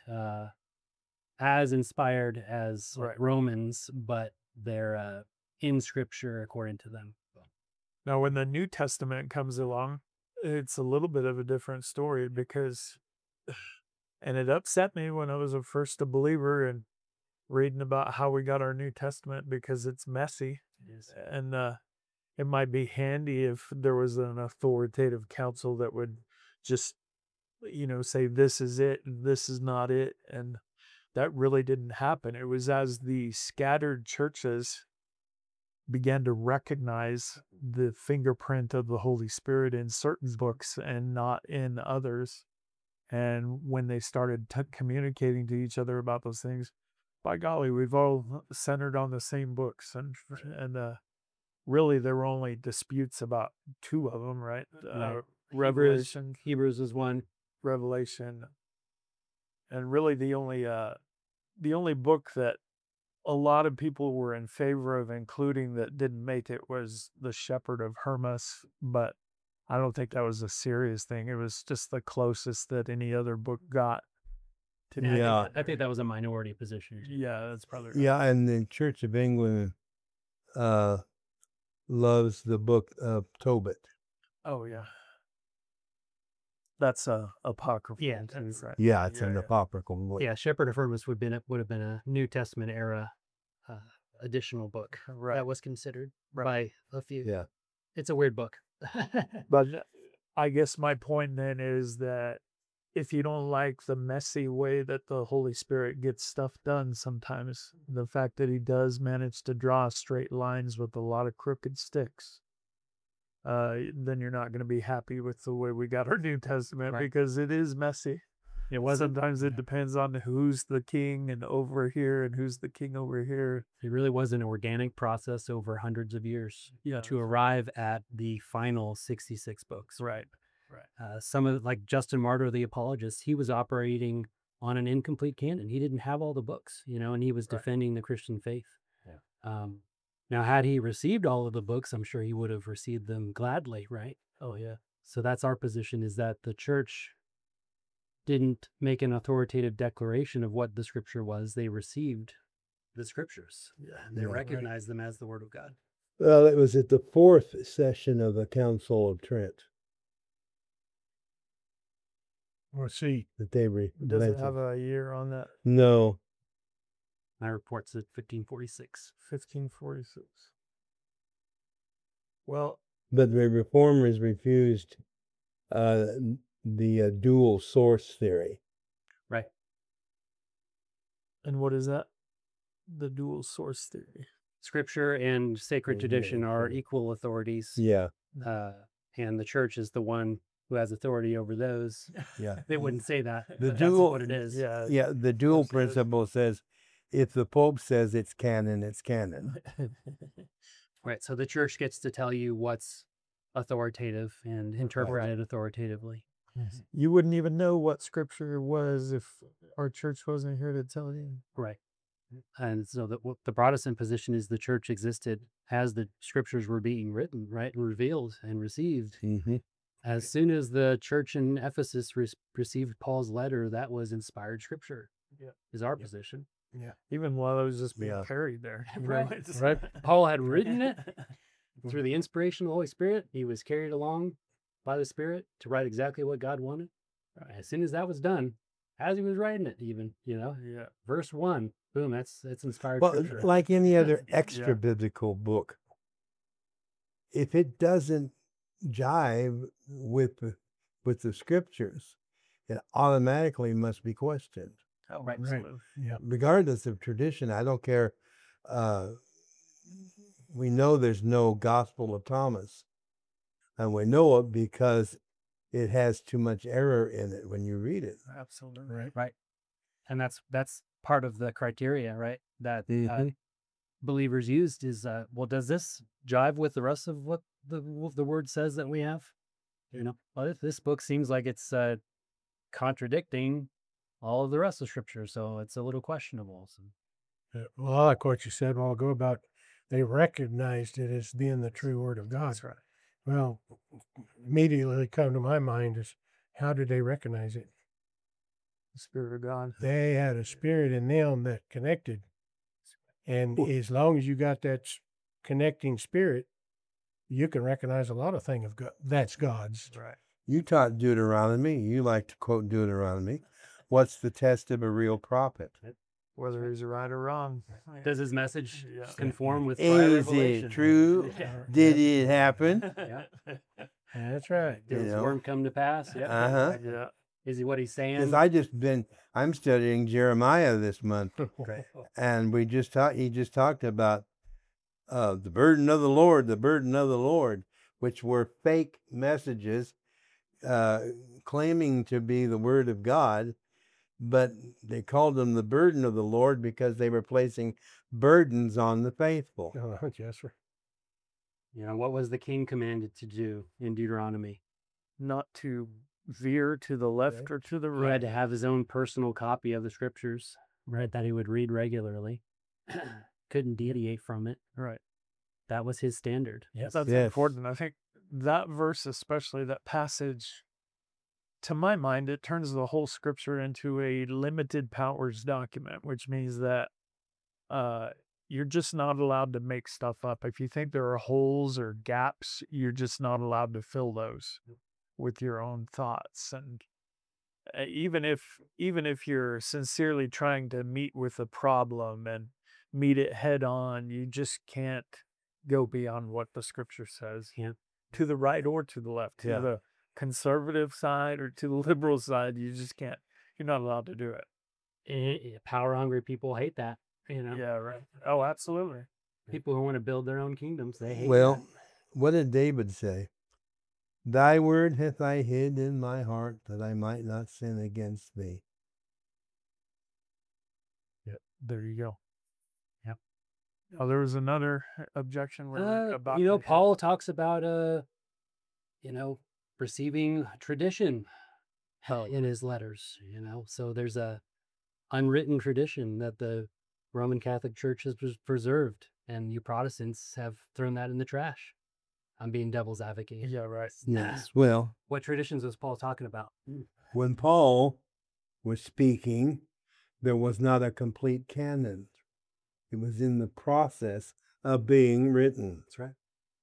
as inspired as Right. Romans, but they're in Scripture according to them. Now, when the New Testament comes along, it's a little bit of a different story because, and it upset me when I was a believer and reading about how we got our New Testament because it's messy. And it might be handy if there was an authoritative council that would just, say, this is it, and this is not it. And that really didn't happen. It was as the scattered churches began to recognize the fingerprint of the Holy Spirit in certain books and not in others. And when they started communicating to each other about those things, by golly, we've all centered on the same books. And really, there were only disputes about two of them, right? Right. Revelation, Hebrews is one. Revelation, and really the only book that a lot of people were in favor of including that didn't make it was The Shepherd of Hermas, but I don't think that was a serious thing. It was just the closest that any other book got to Yeah, Yeah. I think that was a minority position. Yeah, that's probably right. Yeah, and the Church of England loves the book of Tobit. Oh, yeah. That's apocryphal. Yeah, too, that's- right. Yeah, it's Yeah, an yeah. apocryphal book. Yeah, Shepherd of Hermas would have been a New Testament era additional book Right. that was considered Right. by a few. Yeah. It's a weird book. But I guess my point then is that if you don't like the messy way that the Holy Spirit gets stuff done sometimes, the fact that he does manage to draw straight lines with a lot of crooked sticks, then you're not going to be happy with the way we got our New Testament Right. because it is messy. It wasn't. Sometimes it depends on who's the king and over here and who's the king over here. It really was an organic process over hundreds of years Yeah. to arrive at the final 66 books. Right. Some of, like Justin Martyr, the apologist, he was operating on an incomplete canon. He didn't have all the books, and he was Right. defending the Christian faith. Yeah. Now, had he received all of the books, I'm sure he would have received them gladly, right? Oh, yeah. So that's our position, is that the church didn't make an authoritative declaration of what the scripture was. They received the scriptures. They Yeah. recognized them as the word of God. Well, it was at the fourth session of the Council of Trent Or see, that they Does it have a year on that? No. My report's at 1546. 1546. Well, But the reformers refused the dual source theory. Right. And what is that? The dual source theory. Scripture and sacred Yeah, tradition are okay. equal authorities. Yeah, And the church is the one who has authority over those. yeah. They wouldn't say that. The but dual- that's what it is. Yeah. Yeah, the dual That's it. principle says if the Pope says it's canon, it's canon. Right. So the church gets to tell you what's authoritative and interpret it authoritatively. You wouldn't even know what scripture was if our church wasn't here to tell you. Right. And so the Protestant position is the church existed as the scriptures were being written, right, and revealed and received. Mm-hmm. As soon as the church in Ephesus received Paul's letter, that was inspired scripture. Yeah. Is our position. Even while it was just being Yeah. carried there. you know, Right. it's- Right. Paul had written it through the inspiration of the Holy Spirit. He was carried along by the Spirit to write exactly what God wanted. As soon as that was done, as he was writing it, even, Yeah. verse 1, boom, that's inspired Well, scripture. like any other extra Yeah. biblical book, if it doesn't jive with the scriptures, it automatically must be questioned, Oh, Right. absolutely. Yeah. regardless of tradition. I don't care. We know there's no Gospel of Thomas, and we know it because it has too much error in it when you read it. Absolutely. Right. And that's part of the criteria, right? That Mhm. believers used is, well, does this jive with the rest of what the word says that we have? Well, if this book seems like it's contradicting all of the rest of Scripture, so it's a little questionable. So, Well, I like what you said a while ago about they recognized it as being the true word of God. That's right. Well, immediately come to my mind is how did they recognize it? The Spirit of God. They had a spirit in them that connected. And as long as you got that connecting spirit, you can recognize a lot of things of God. That's God's. Right. You taught Deuteronomy. You like to quote Deuteronomy. What's the test of a real prophet? Whether he's right or wrong. does his message Yeah. conform with prior Is revelation? it true? Yeah. Did it happen? Yeah. That's right. Did You his know? word come to pass? Yeah. Uh-huh. Yeah. Is he what he's saying? Because I'm studying Jeremiah this month, Right. and he just talked about the burden of the Lord, which were fake messages claiming to be the word of God, but they called them the burden of the Lord because they were placing burdens on the faithful. Yes, sir. What was the king commanded to do in Deuteronomy? Not to veer to the left Right. or to the He had right. to have his own personal copy of the scriptures, right, that he would read regularly. Couldn't deviate from it. Right. That was his standard. Yes. That's Yes. important. I think that verse, especially that passage, to my mind, it turns the whole scripture into a limited powers document, which means that you're just not allowed to make stuff up. If you think there are holes or gaps, you're just not allowed to fill those with your own thoughts. And even if you're sincerely trying to meet with a problem and meet it head on, you just can't go beyond what the scripture says. Yeah. To the right or to the left, to Yeah. the conservative side or to the liberal side, you just can't. You're not allowed to do it. Power hungry people hate that. Yeah, right. Oh, absolutely. People who want to build their own kingdoms, they hate Well, that. what did David say? Thy word hath I hid in my heart that I might not sin against thee. There you go. Yep. Oh, there was another objection about Paul talks about receiving tradition in his letters, so there's a unwritten tradition that the Roman Catholic Church has preserved, and you Protestants have thrown that in the trash. I'm being devil's advocate. Yeah, right. Yes. Well, What traditions was Paul talking about? when Paul was speaking, there was not a complete canon. It was in the process of being written. That's right.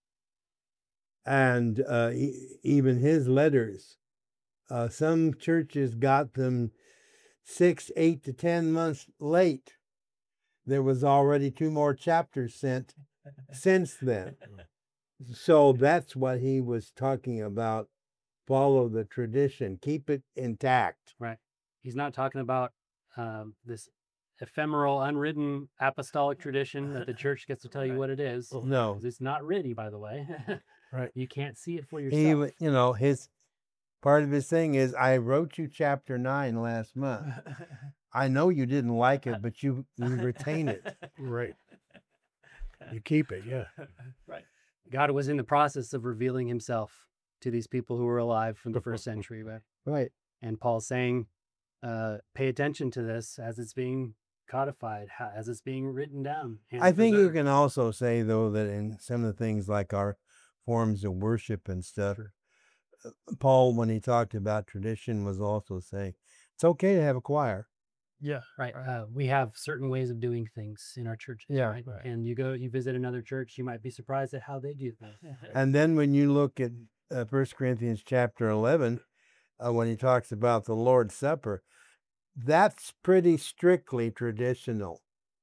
And even his letters, some churches got them 6, 8 to 10 months late. There was already 2 more chapters sent since then. So that's what he was talking about follow the tradition, keep it intact. Right. He's not talking about this ephemeral, unwritten apostolic tradition that the church gets to tell you what it is. No, 'Cause it's not written, by the way. Right. You can't see it for he, yourself. his part of his thing is, I wrote you chapter 9 last month. I know you didn't like it, but you retain it. Right. You keep it, yeah. Right. God was in the process of revealing himself to these people who were alive from the first century, right? Right. And Paul's saying, pay attention to this as it's being codified, as it's being written down. and I think you preserved. can also say, though, that in some of the things like our forms of worship and stuff, Paul, when he talked about tradition, was also saying it's okay to have a choir. Yeah. Right. We have certain ways of doing things in our churches. Yeah, Right? right. And you visit another church, you might be surprised at how they do things. And then when you look at 1 Corinthians chapter 11, when he talks about the Lord's Supper, that's pretty strictly traditional.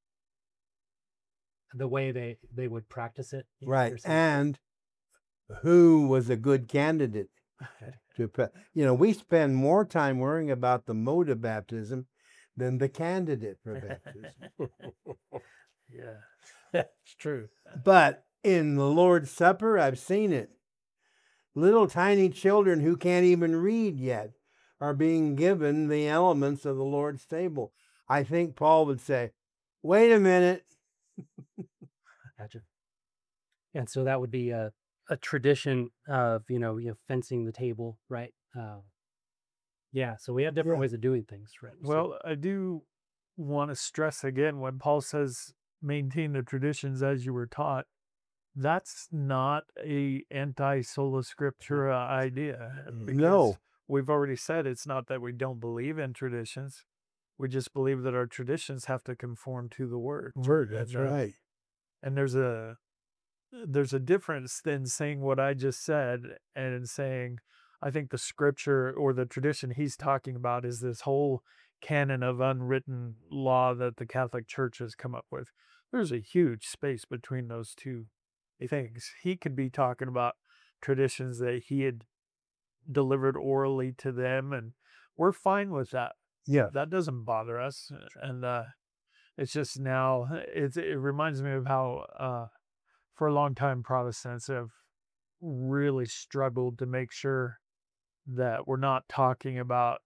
The way they would practice it. Right. you're saying? And who was a good candidate to, we spend more time worrying about the mode of baptism than the candidate for baptism. Yeah. It's true. But in the Lord's Supper, I've seen it. Little tiny children who can't even read yet are being given the elements of the Lord's table. I think Paul would say, wait a minute. Gotcha. And so that would be a tradition of, fencing the table, right? Yeah. So we have different Yeah. ways of doing things, right? So- Well, I do want to stress again when Paul says maintain the traditions as you were taught, that's not a anti-sola scriptura idea. No. because we've already said it's not that we don't believe in traditions. We just believe that our traditions have to conform to the word. That's And, right. Right. And there's a difference than saying what I just said and saying, I think the scripture or the tradition he's talking about is this whole canon of unwritten law that the Catholic Church has come up with. There's a huge space between those two things. He could be talking about traditions that he had delivered orally to them, and we're fine with that. Yeah. That doesn't bother us. And it's just now, it reminds me of how for a long time Protestants have really struggled to make sure that we're not talking about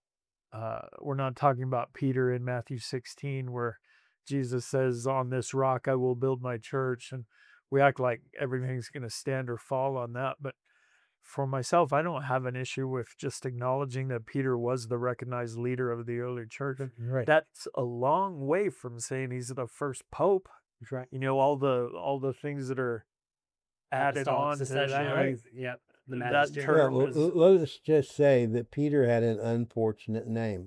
Peter in Matthew 16 where Jesus says, on this rock I will build my church, and we act like everything's going to stand or fall on that. But for myself, I don't have an issue with just acknowledging that Peter was the recognized leader of the early church. Right. That's a long way from saying he's the first pope. That's right. All the things that are added Apostolic on to succession, that. right? Yep. The That magisterium. Yeah, term well, is- let us just say that Peter had an unfortunate name.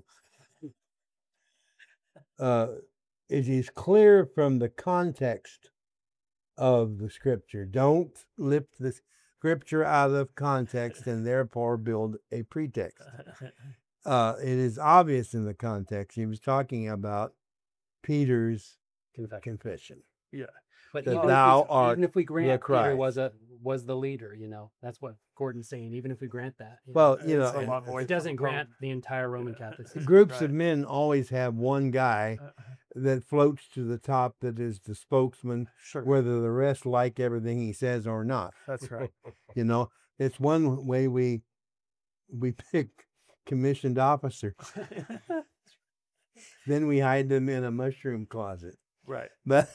It is clear from the context of the scripture. Don't lift the scripture out of context and therefore build a pretext. It is obvious in the context. He was talking about Peter's Confession. confession. Yeah. But that even thou if we, art even if we grant Peter Christ. was the leader, that's what Gordon's saying. Even if we grant that, Well, It's a and long way it doesn't from grant the entire Roman Catholic system. groups Right. of men always have one guy that floats to the top that is the spokesman, Sure. whether the rest like everything he says or not. That's right. It's one way we pick commissioned officers. Then we hide them in a mushroom closet. Right. But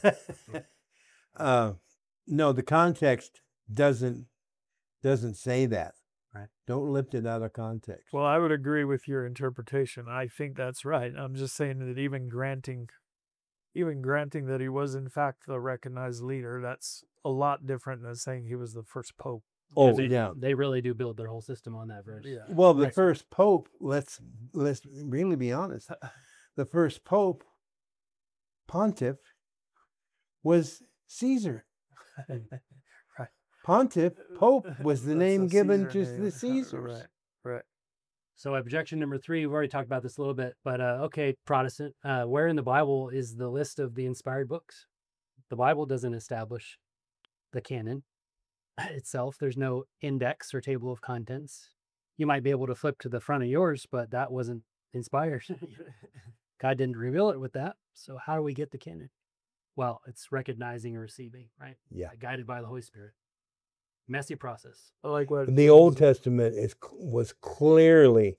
no, the context doesn't say that. Right. Don't lift it out of context. Well, I would agree with your interpretation. I think that's right. I'm just saying that even granting that he was in fact the recognized leader, that's a lot different than saying he was the first pope. Oh, they, yeah. They really do build their whole system on that verse. Yeah. Well, the Right. first pope, let's really be honest. The first pope, pontiff, was Caesar. Right. Pontiff, pope was the That's name a given Caesar to name. the Caesars. Right. Right. So objection number 3, we've already talked about this a little bit, but okay, Protestant, where in the Bible is the list of the inspired books? The Bible doesn't establish the canon itself. There's no index or table of contents. You might be able to flip to the front of yours, but that wasn't inspired. God didn't reveal it with that. So how do we get the canon? Well, it's recognizing and receiving, right? Yeah. Guided by the Holy Spirit. Messy process. I like what The Old James- Testament was clearly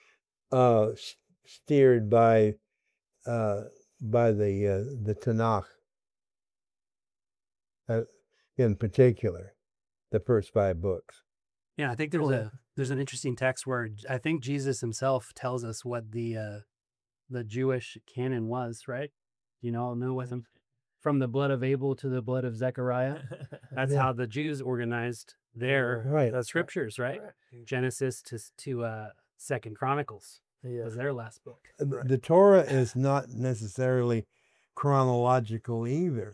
steered by the Tanakh, in particular, the first 5 books. Yeah, I think there's an interesting text where I think Jesus himself tells us what the Jewish canon was, right? You know with him from the blood of Abel to the blood of Zechariah. That's how the Jews organized their Right. scriptures, right? Genesis to Second Chronicles Yeah. was their last book. The Torah is not necessarily chronological either.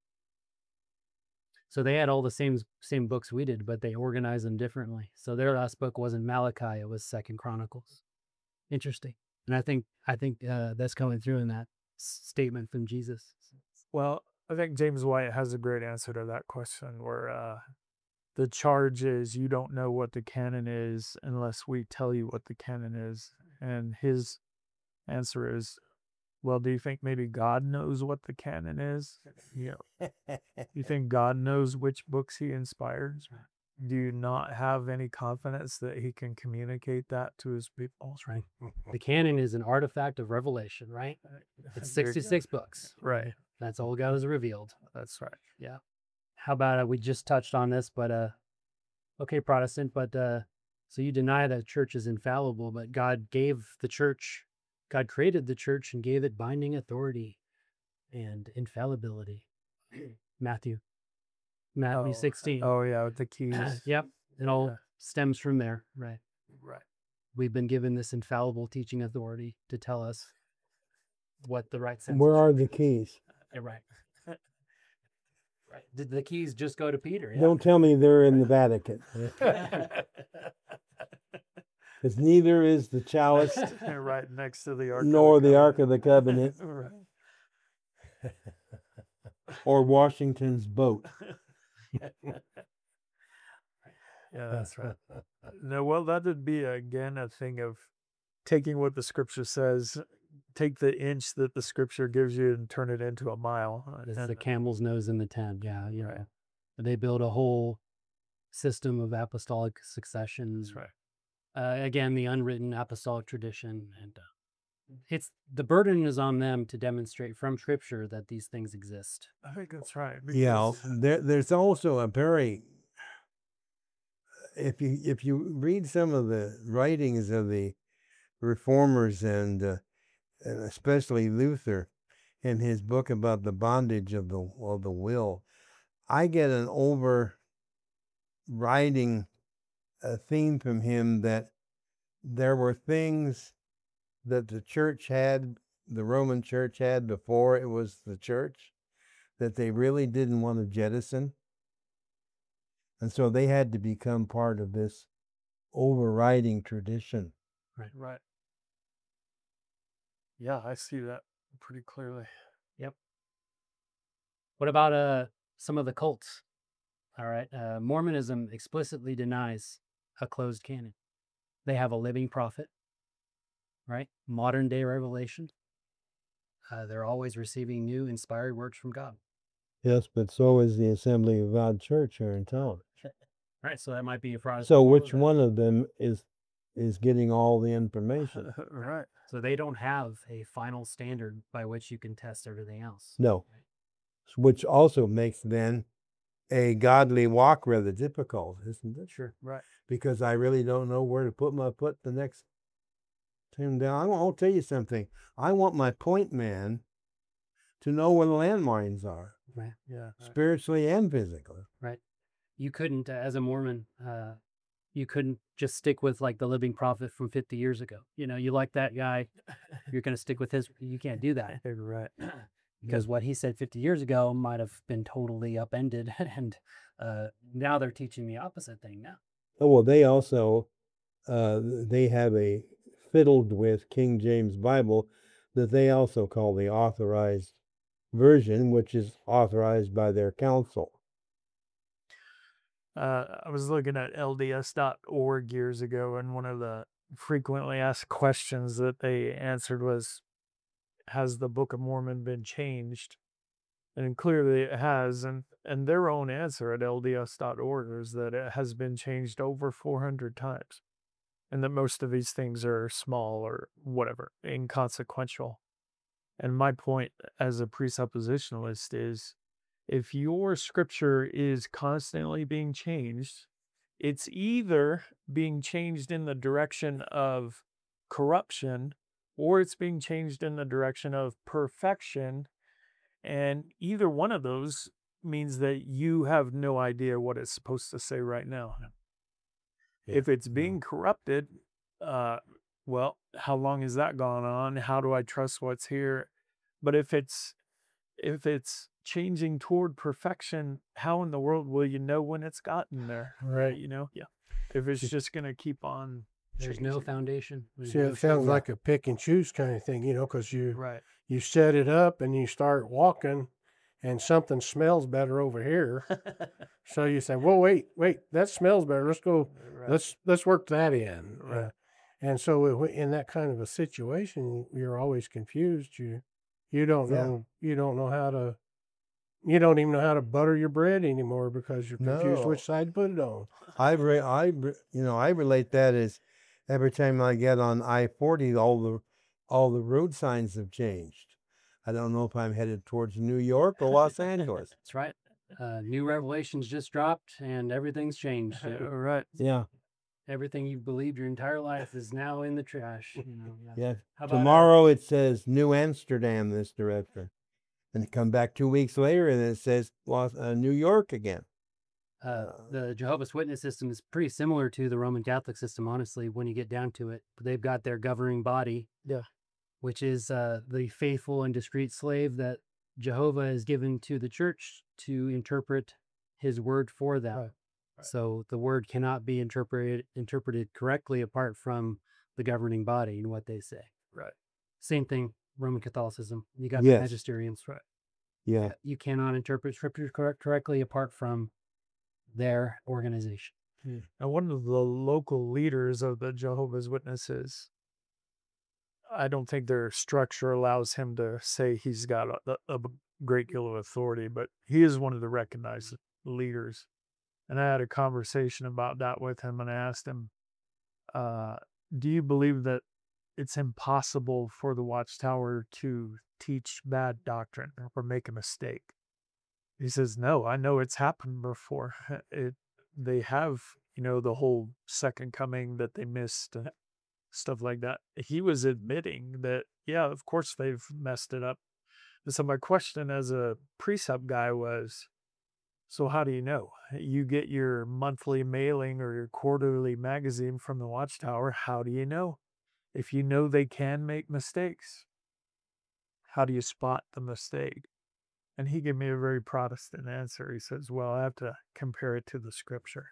So they had all the same books we did, but they organized them differently. So their last book wasn't Malachi; it was Second Chronicles. Interesting, and I think that's coming through in that statement from Jesus. Well, I think James White has a great answer to that question where the charge is you don't know what the canon is unless we tell you what the canon is. And his answer is, well, do you think maybe God knows what the canon is? You think God knows which books he inspires? Do you not have any confidence that he can communicate that to his people? That's right. The canon is an artifact of revelation, right? It's 66 books. Right. That's all God has revealed. That's right. Yeah. How about we just touched on this, but okay, Protestant, but so you deny that church is infallible, but God created the church and gave it binding authority and infallibility. Matthew 16. Oh, yeah, with the keys. Yep. It all stems from there, right? Right. We've been given this infallible teaching authority to tell us what the right sense Where of are Scripture the keys? is. Right. Right. Did the keys just go to Peter? Yeah. Don't tell me they're in the Vatican. Because neither is the chalice Right next to the Ark. nor the Ark of the Covenant Right. or Washington's boat. Yeah, that's right. No, well, that would be again a thing of taking what the scripture says, take the inch that the scripture gives you and turn it into a mile. It's And- the camel's nose in the tent. Yeah, you Right. know. They build a whole system of apostolic succession. That's right. Again, the unwritten apostolic tradition, and it's the burden is on them to demonstrate from Scripture that these things exist. I think that's right. Yeah, because- there's also a very, if you read some of the writings of the reformers and especially Luther in his book about the bondage of the will, I get an overriding theme from him that there were things that the Roman church had before it was the church, that they really didn't want to jettison. And so they had to become part of this overriding tradition. Right. Yeah, I see that pretty clearly. What about some of the cults? All right, Mormonism explicitly denies a closed canon. They have a living prophet, right? Modern day revelation. They're always receiving new inspired words from God. Yes, but so is the Assembly of God Church here in town. Right, so that might be a Protestant. So form which of that. one of them is getting all the information? Right. So they don't have a final standard by which you can test everything else. No. Which also makes then a godly walk rather difficult, isn't it? Sure. Right. Because I really don't know where to put my foot the next time down. I'll tell you something. I want my point man to know where the landmines are, Right. Yeah. spiritually and physically. Right. You couldn't, as a Mormon, you couldn't just stick with like the living prophet from 50 years ago. You know, you like that guy, you're going to stick with his. You can't do that Right. because what he said 50 years ago might have been totally upended, and now they're teaching the opposite thing now. Oh, well, they also, they have a fiddled with King James Bible that they also call the authorized version, which is authorized by their council. I was looking at LDS.org years ago, and one of the frequently asked questions that they answered was, has the Book of Mormon been changed? And clearly it has. And their own answer at LDS.org is that it has been changed over 400 times. And that most of these things are small or whatever, inconsequential. And my point as a presuppositionalist is, if your scripture is constantly being changed, it's either being changed in the direction of corruption or it's being changed in the direction of perfection. And either one of those means that you have no idea what it's supposed to say right now. If it's being corrupted, well, how long has that gone on? How do I trust what's here? But if it's changing toward perfection, how in the world will you know when it's gotten there? Right. You know, yeah. If it's just gonna keep on, There's no changing. foundation. There's See, no it sounds structure. like a pick and choose kind of thing, because Right. you set it up and you start walking, and something smells better over here. So you say, "Well, wait, that smells better. Let's go. Right. Let's work that in." Right. And so in that kind of a situation, you're always confused. You don't Yeah. know you don't even know how to butter your bread anymore because you're confused No. which side to put it on. I relate that as every time I get on I-40, all the road signs have changed. I don't know if I'm headed towards New York or Los Angeles. That's right. New revelations just dropped, and everything's changed. Right. Yeah, Everything you believed your entire life is now in the trash. yeah. How about, Tomorrow it says New Amsterdam this direction, and you come back 2 weeks later and it says New York again. the Jehovah's Witness system is pretty similar to the Roman Catholic system, honestly, when you get down to it. They've got their governing body, Yeah. which is the faithful and discreet slave that Jehovah has given to the church to interpret his word for them. Right. So the word cannot be interpreted correctly apart from the governing body and what they say. Right. Same thing, Roman Catholicism. You got Yes. the magisteriums. Right. Yeah. You cannot interpret scripture correctly apart from their organization. And one of the local leaders of the Jehovah's Witnesses, I don't think their structure allows him to say he's got a great deal of authority, but he is one of the recognized leaders. And I had a conversation about that with him, and I asked him, do you believe that it's impossible for the Watchtower to teach bad doctrine or make a mistake? He says, no, I know it's happened before. They have, the whole second coming that they missed and stuff like that. He was admitting that, yeah, of course they've messed it up. And so my question as a precept guy was, so how do you know? You get your monthly mailing or your quarterly magazine from the Watchtower. How do you know? If you know they can make mistakes, how do you spot the mistake? And he gave me a very Protestant answer. He says, well, I have to compare it to the scripture.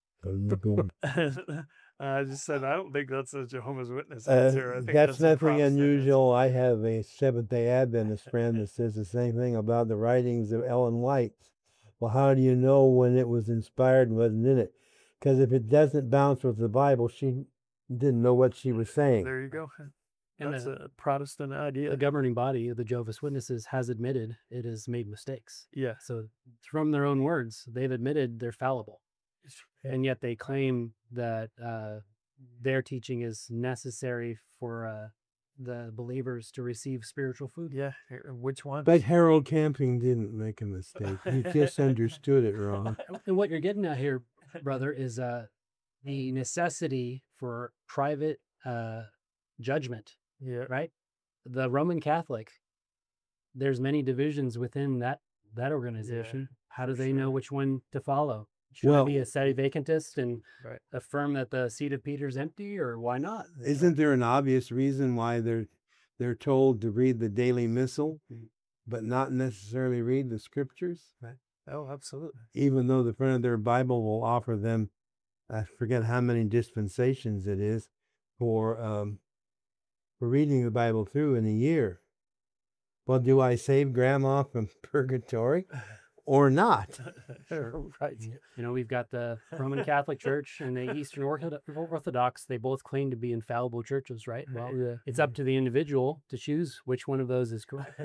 I just said, I don't think that's a Jehovah's Witness answer. I think That's a nothing Protestant answer. unusual. I have a Seventh-day Adventist friend that says the same thing about the writings of Ellen White. Well, how do you know when it was inspired and wasn't in it? Because if it doesn't bounce with the Bible, she didn't know what she was saying. There you go. And That's a Protestant idea. The governing body of the Jehovah's Witnesses has admitted it has made mistakes. Yeah. So from their own words, they've admitted they're fallible. And yet they claim that their teaching is necessary for the believers to receive spiritual food. Yeah. Which one? But Harold Camping didn't make a mistake. He just understood it wrong. And what you're getting at here, brother, is the necessity for private judgment, Yeah. right? The Roman Catholic, there's many divisions within that organization. How do for they know sure. which one to follow? Should I Well- be a sedevacantist and Right. affirm that the seat of Peter's empty, or why not? Isn't there an obvious reason why they're told to read the daily missal, but not necessarily read the scriptures? Oh, absolutely. Even though the front of their Bible will offer them, I forget how many dispensations it is for reading the Bible through in a year. Well, do I save grandma from purgatory? or not. Right. You know, we've got the Roman Catholic Church and the Eastern Orthodox. They both claim to be infallible churches, right? Well, Yeah. it's up to the individual to choose which one of those is correct.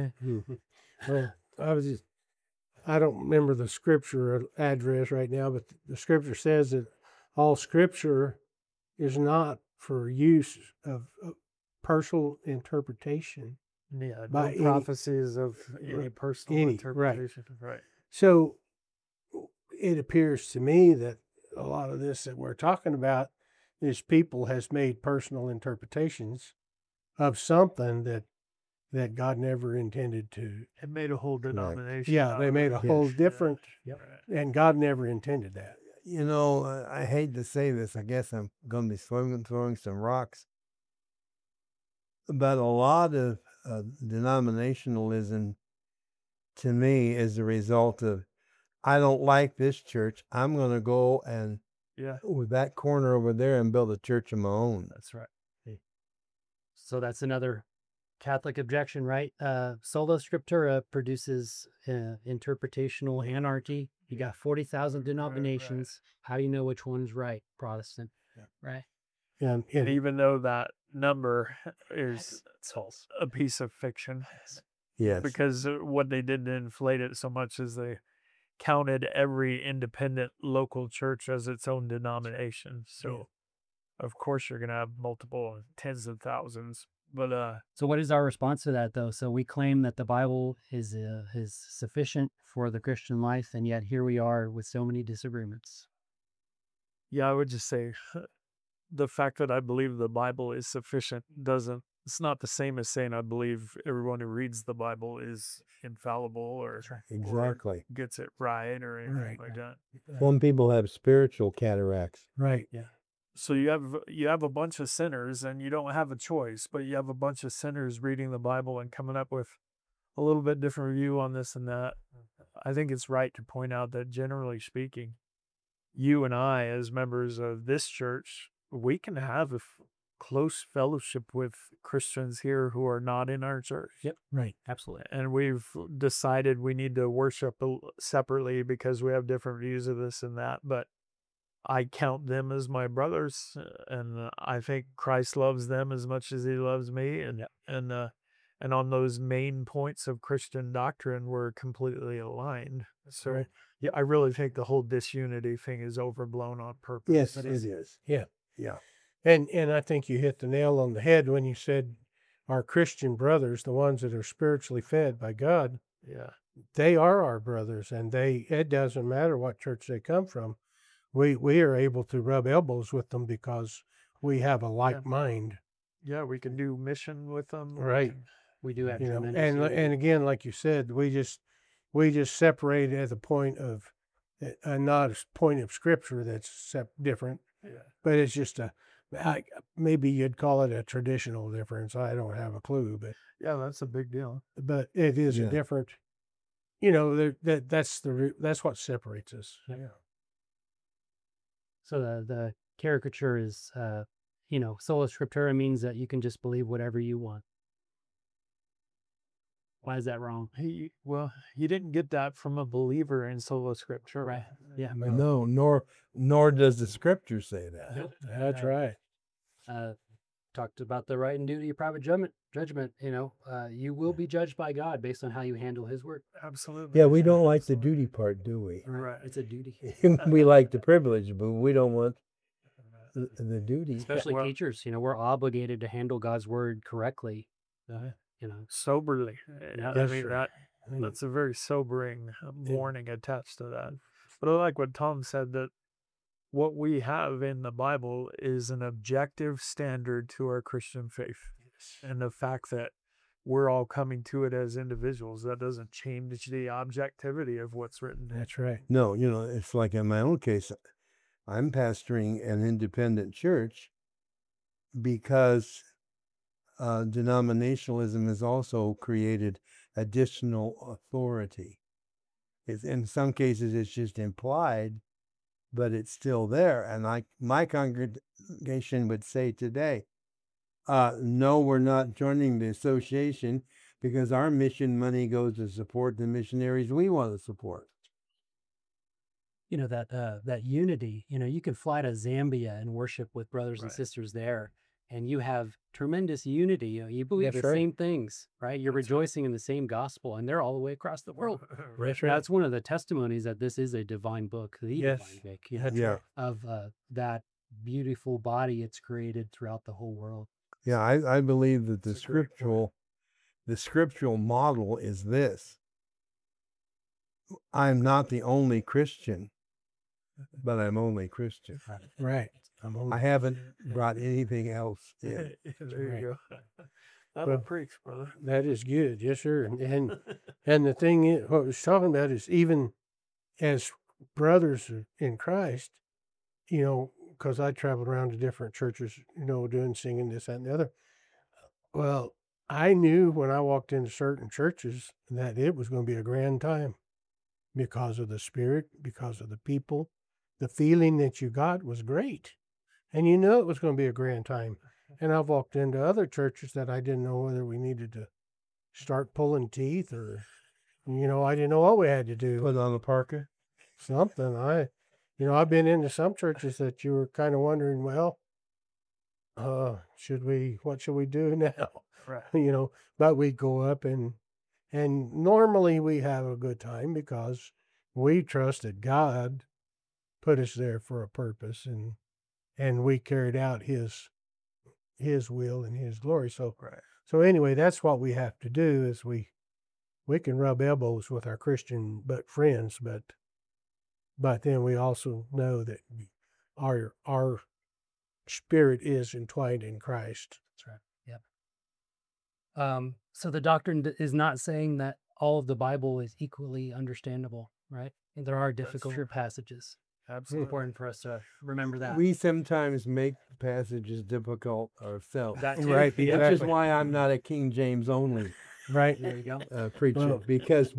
Well, I don't remember the scripture address right now, but the scripture says that all scripture is not for use of personal interpretation. Yeah, By no any- prophecies of any Right, personal right. interpretation. Right. So it appears to me that a lot of this that we're talking about is people has made personal interpretations of something that God never intended to. It made a whole denomination. Yeah, out they of made it. a whole Yeah. different, Yep. and God never intended that. You know, I hate to say this. I guess I'm going to be throwing some rocks. But a lot of denominationalism, to me, is the result of, I don't like this church. I'm going to go and Yeah, with that corner over there and build a church of my own. that's right. So that's another Catholic objection, right? Sola Scriptura produces interpretational anarchy. You got 40,000 denominations. How do you know which one's right? Protestant, right? And And even though that number is It's false. a piece of fiction, Yes. because what they did to inflate it so much is they counted every independent local church as its own denomination. So, of course, you're going to have multiple tens of thousands. But So what is our response to that, though? So we claim that the Bible is sufficient for the Christian life, and yet here we are with so many disagreements. yeah, I would just say the fact that I believe the Bible is sufficient it's not the same as saying I believe everyone who reads the Bible is infallible or Exactly. gets it right or anything Right. like that. Some people have spiritual cataracts. right. So you have a bunch of sinners and you don't have a choice, but you have a bunch of sinners reading the Bible and coming up with a little bit different view on this and that. I think it's right to point out that generally speaking, you and I, as members of this church, we can have a close fellowship with Christians here who are not in our church. Yep. Right. Absolutely. And we've decided we need to worship separately because we have different views of this and that. But I count them as my brothers, and I think Christ loves them as much as he loves me. And on those main points of Christian doctrine, we're completely aligned. So Right. yeah, I really think the whole disunity thing is overblown on purpose. Yes, it is. Yeah. Yeah. And I think you hit the nail on the head when you said our Christian brothers, the ones that are spiritually fed by God, Yeah. they are our brothers, and it doesn't matter what church they come from. We are able to rub elbows with them because we have a like mind. Yeah, we can do mission with them. Right. We do have You know, tremendous and unity. and again, like you said, we just separate at the point of not a point of scripture that's different, Yeah. but it's just maybe you'd call it a traditional difference. I don't have a clue, but Yeah, that's a big deal. it is Yeah. a different. You know, that's what separates us. Yep. Yeah. So the caricature is, sola scriptura means that you can just believe whatever you want. Why is that wrong? You didn't get that from a believer in sola scriptura. Right. Yeah. No, nor does the scripture say that. That's right. Talked about the right and duty of private judgment. You will be judged by God based on how you handle his word. Absolutely. Yeah, we don't like the duty part, do we? Right. It's a duty. We like the privilege, but we don't want the duty. Especially Well- teachers, we're obligated to handle God's word correctly. Soberly. I Yes, mean, sir. that's a very sobering warning attached to that. But I like what Tom said, that what we have in the Bible is an objective standard to our Christian faith. And the fact that we're all coming to it as individuals, that doesn't change the objectivity of what's written. That's right. No, it's like in my own case, I'm pastoring an independent church because denominationalism has also created additional authority. In some cases, it's just implied, but it's still there. And my congregation would say today, no, we're not joining the association because our mission money goes to support the missionaries we want to support. You know, that unity, you know, you can fly to Zambia and worship with brothers and Right. sisters there, and you have tremendous unity. You know, you believe That's the right. same things, right? You're That's right. rejoicing in the same gospel, and they're all the way across the world. That's right. That's one of the testimonies that this is a divine book, the Yes. divine book, you know, That's Yeah. right. of that beautiful body it's created throughout the whole world. Yeah, I believe that That's a great point. the scriptural model is this. I'm not the only Christian, but I'm only Christian. Right. I'm I only, haven't brought anything else in. There Right. you go. That'll Well, preach, brother. that is good. Yes, sir. And the thing is, what I was talking about is even as brothers in Christ, you know, because I traveled around to different churches, you know, doing singing this, that, and the other. Well, I knew when I walked into certain churches that it was going to be a grand time because of the spirit, because of the people. The feeling that you got was great. And you know it was going to be a grand time. And I've walked into other churches that I didn't know whether we needed to start pulling teeth or, you know, I didn't know what we had to do. Put on a parka. Something. I've been into some churches that you were kind of wondering, well, what should we do now? Right. You know, but we go up and normally we have a good time because we trusted God put us there for a purpose and we carried out his will and his glory. So Right. so anyway, that's what we have to do is we can rub elbows with our Christian friends, but then we also know that our spirit is entwined in Christ. That's right. Yep. So the doctrine is not saying that all of the Bible is equally understandable, right? And there are difficult true. passages. It's Absolutely. important for us to remember that. We sometimes make passages difficult ourselves. That too. Right, Which exactly. is why I'm not a King James only Right. There you go. preacher, Well- because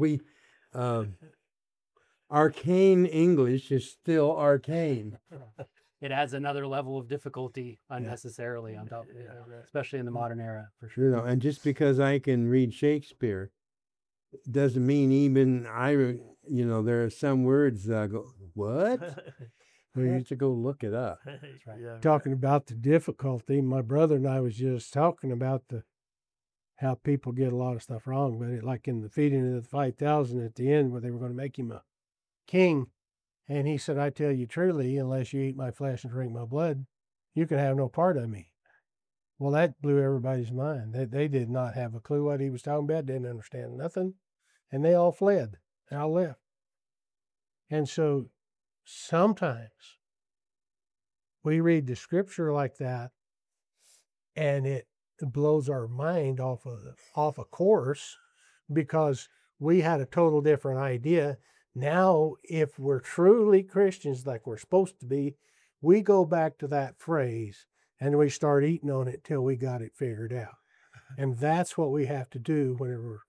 arcane English is still arcane. It adds another level of difficulty unnecessarily on top of it, especially in the modern era, for sure. You know, and just because I can read Shakespeare doesn't mean even there are some words that I go, what? We need to go look it up. right. Yeah. Talking about the difficulty, my brother and I was just talking about how people get a lot of stuff wrong, but like in the feeding of the 5,000 at the end where they were going to make him a king, and he said, I tell you truly, unless you eat my flesh and drink my blood, you can have no part of me. Well, that blew everybody's mind. They did not have a clue what he was talking about, didn't understand nothing, and they all fled. They all left. And so sometimes we read the scripture like that, and it blows our mind off a course because we had a total different idea. Now, if we're truly Christians like we're supposed to be, we go back to that phrase and we start eating on it till we got it figured out. And that's what we have to do whenever,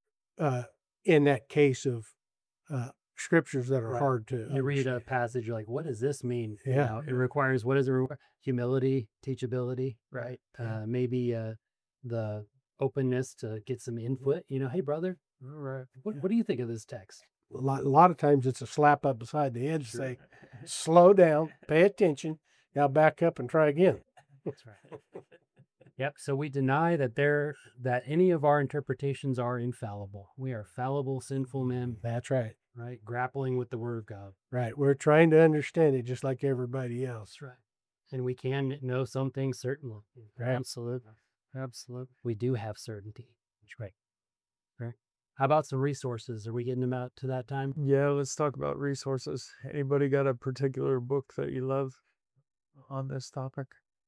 in that case of scriptures that are Right. hard to You read a understand. passage, you're like, what does this mean? You Yeah. know, it requires, what does it require? Humility, teachability, right? Maybe the openness to get some input. You know, hey, brother, All right. what do you think of this text? A lot of times it's a slap up beside the head to say, slow down, pay attention, now back up and try again. That's right. Yep. So we deny that any of our interpretations are infallible. We are fallible, sinful men, That's right. right? Grappling with the word of God. Right. We're trying to understand it just like everybody else. That's right. And we can know some things certainly. Right. Absolutely. Absolutely. We do have certainty. That's right. Right. How about some resources? Are we getting them out to that time? Yeah, let's talk about resources. Anybody got a particular book that you love on this topic?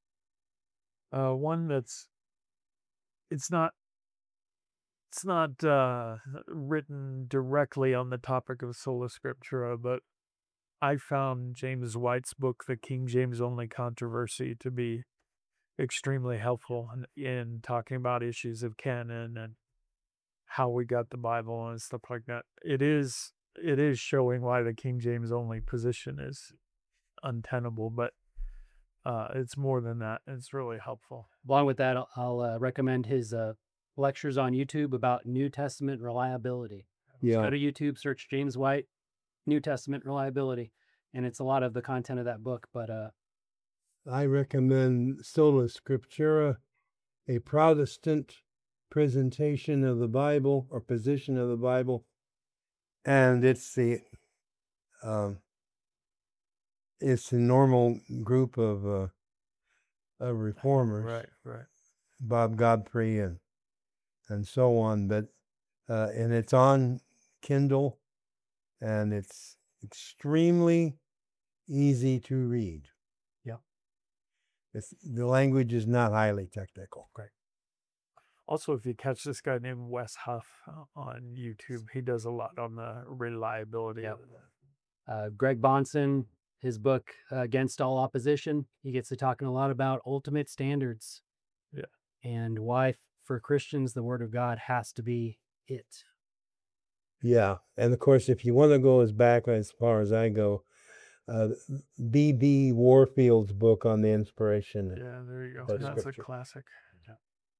One it's not written directly on the topic of sola scriptura, but I found James White's book, The King James Only Controversy, to be extremely helpful in talking about issues of canon and how we got the Bible and stuff like that. It is showing why the King James only position is untenable, but it's more than that. It's really helpful. Along with that, I'll recommend his lectures on YouTube about New Testament reliability. Go Yeah. to YouTube, search James White, New Testament reliability, and it's a lot of the content of that book. But I recommend Sola Scriptura, a Protestant presentation of the Bible or position of the Bible, and it's the normal group of reformers, Right. Bob Godfrey and so on. But and it's on Kindle, and it's extremely easy to read. Yeah. The language is not highly technical. Great. Also, if you catch this guy named Wes Huff on YouTube, he does a lot on the reliability Yep. of that. Greg Bonson, his book Against All Opposition, he gets to talking a lot about ultimate standards. Yeah. And why, for Christians, the Word of God has to be it. Yeah, and of course, if you want to go as far as I go, B.B. Warfield's book on the inspiration. Yeah, there you go. That's That's a scripture. classic. Yeah.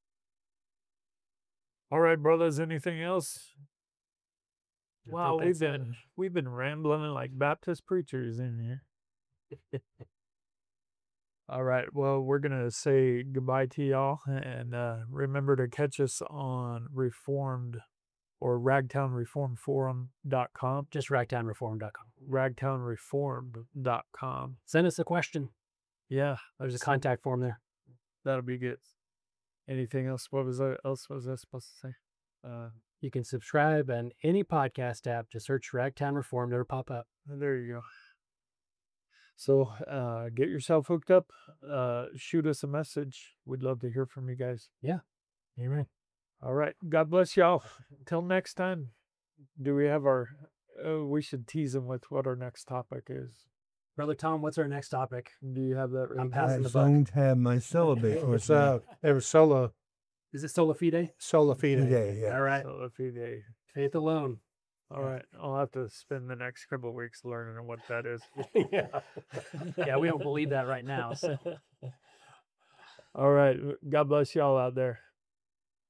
All right, brothers. Anything else? I Wow, think that's we've been rambling like Baptist preachers in here. All right. Well, we're gonna say goodbye to y'all, and remember to catch us on Reformed or ragtownreformedforum.com. just ragtownreform.com. Ragtownreformed.com. Send us a question. Yeah, There's a contact form there. that'll be good. Anything else? What was I supposed to say? You can subscribe on any podcast app. Just search Ragtown Reformed. It'll pop up. There you go. So get yourself hooked up. Shoot us a message. We'd love to hear from you guys. Yeah. Amen. All right. God bless y'all. Until next time. Do we have our... we should tease them with what our next topic is. Brother Tom, what's our next topic? Do you have that? I'm written passing I the buck. don't have my syllabus. It was sola Is it Sola Fide? fide. today. Yeah. All right. So if you- Faith alone. all right. I'll have to spend the next couple of weeks learning what that is. Yeah. Yeah, we don't believe that right now. So. All right. God bless y'all out there.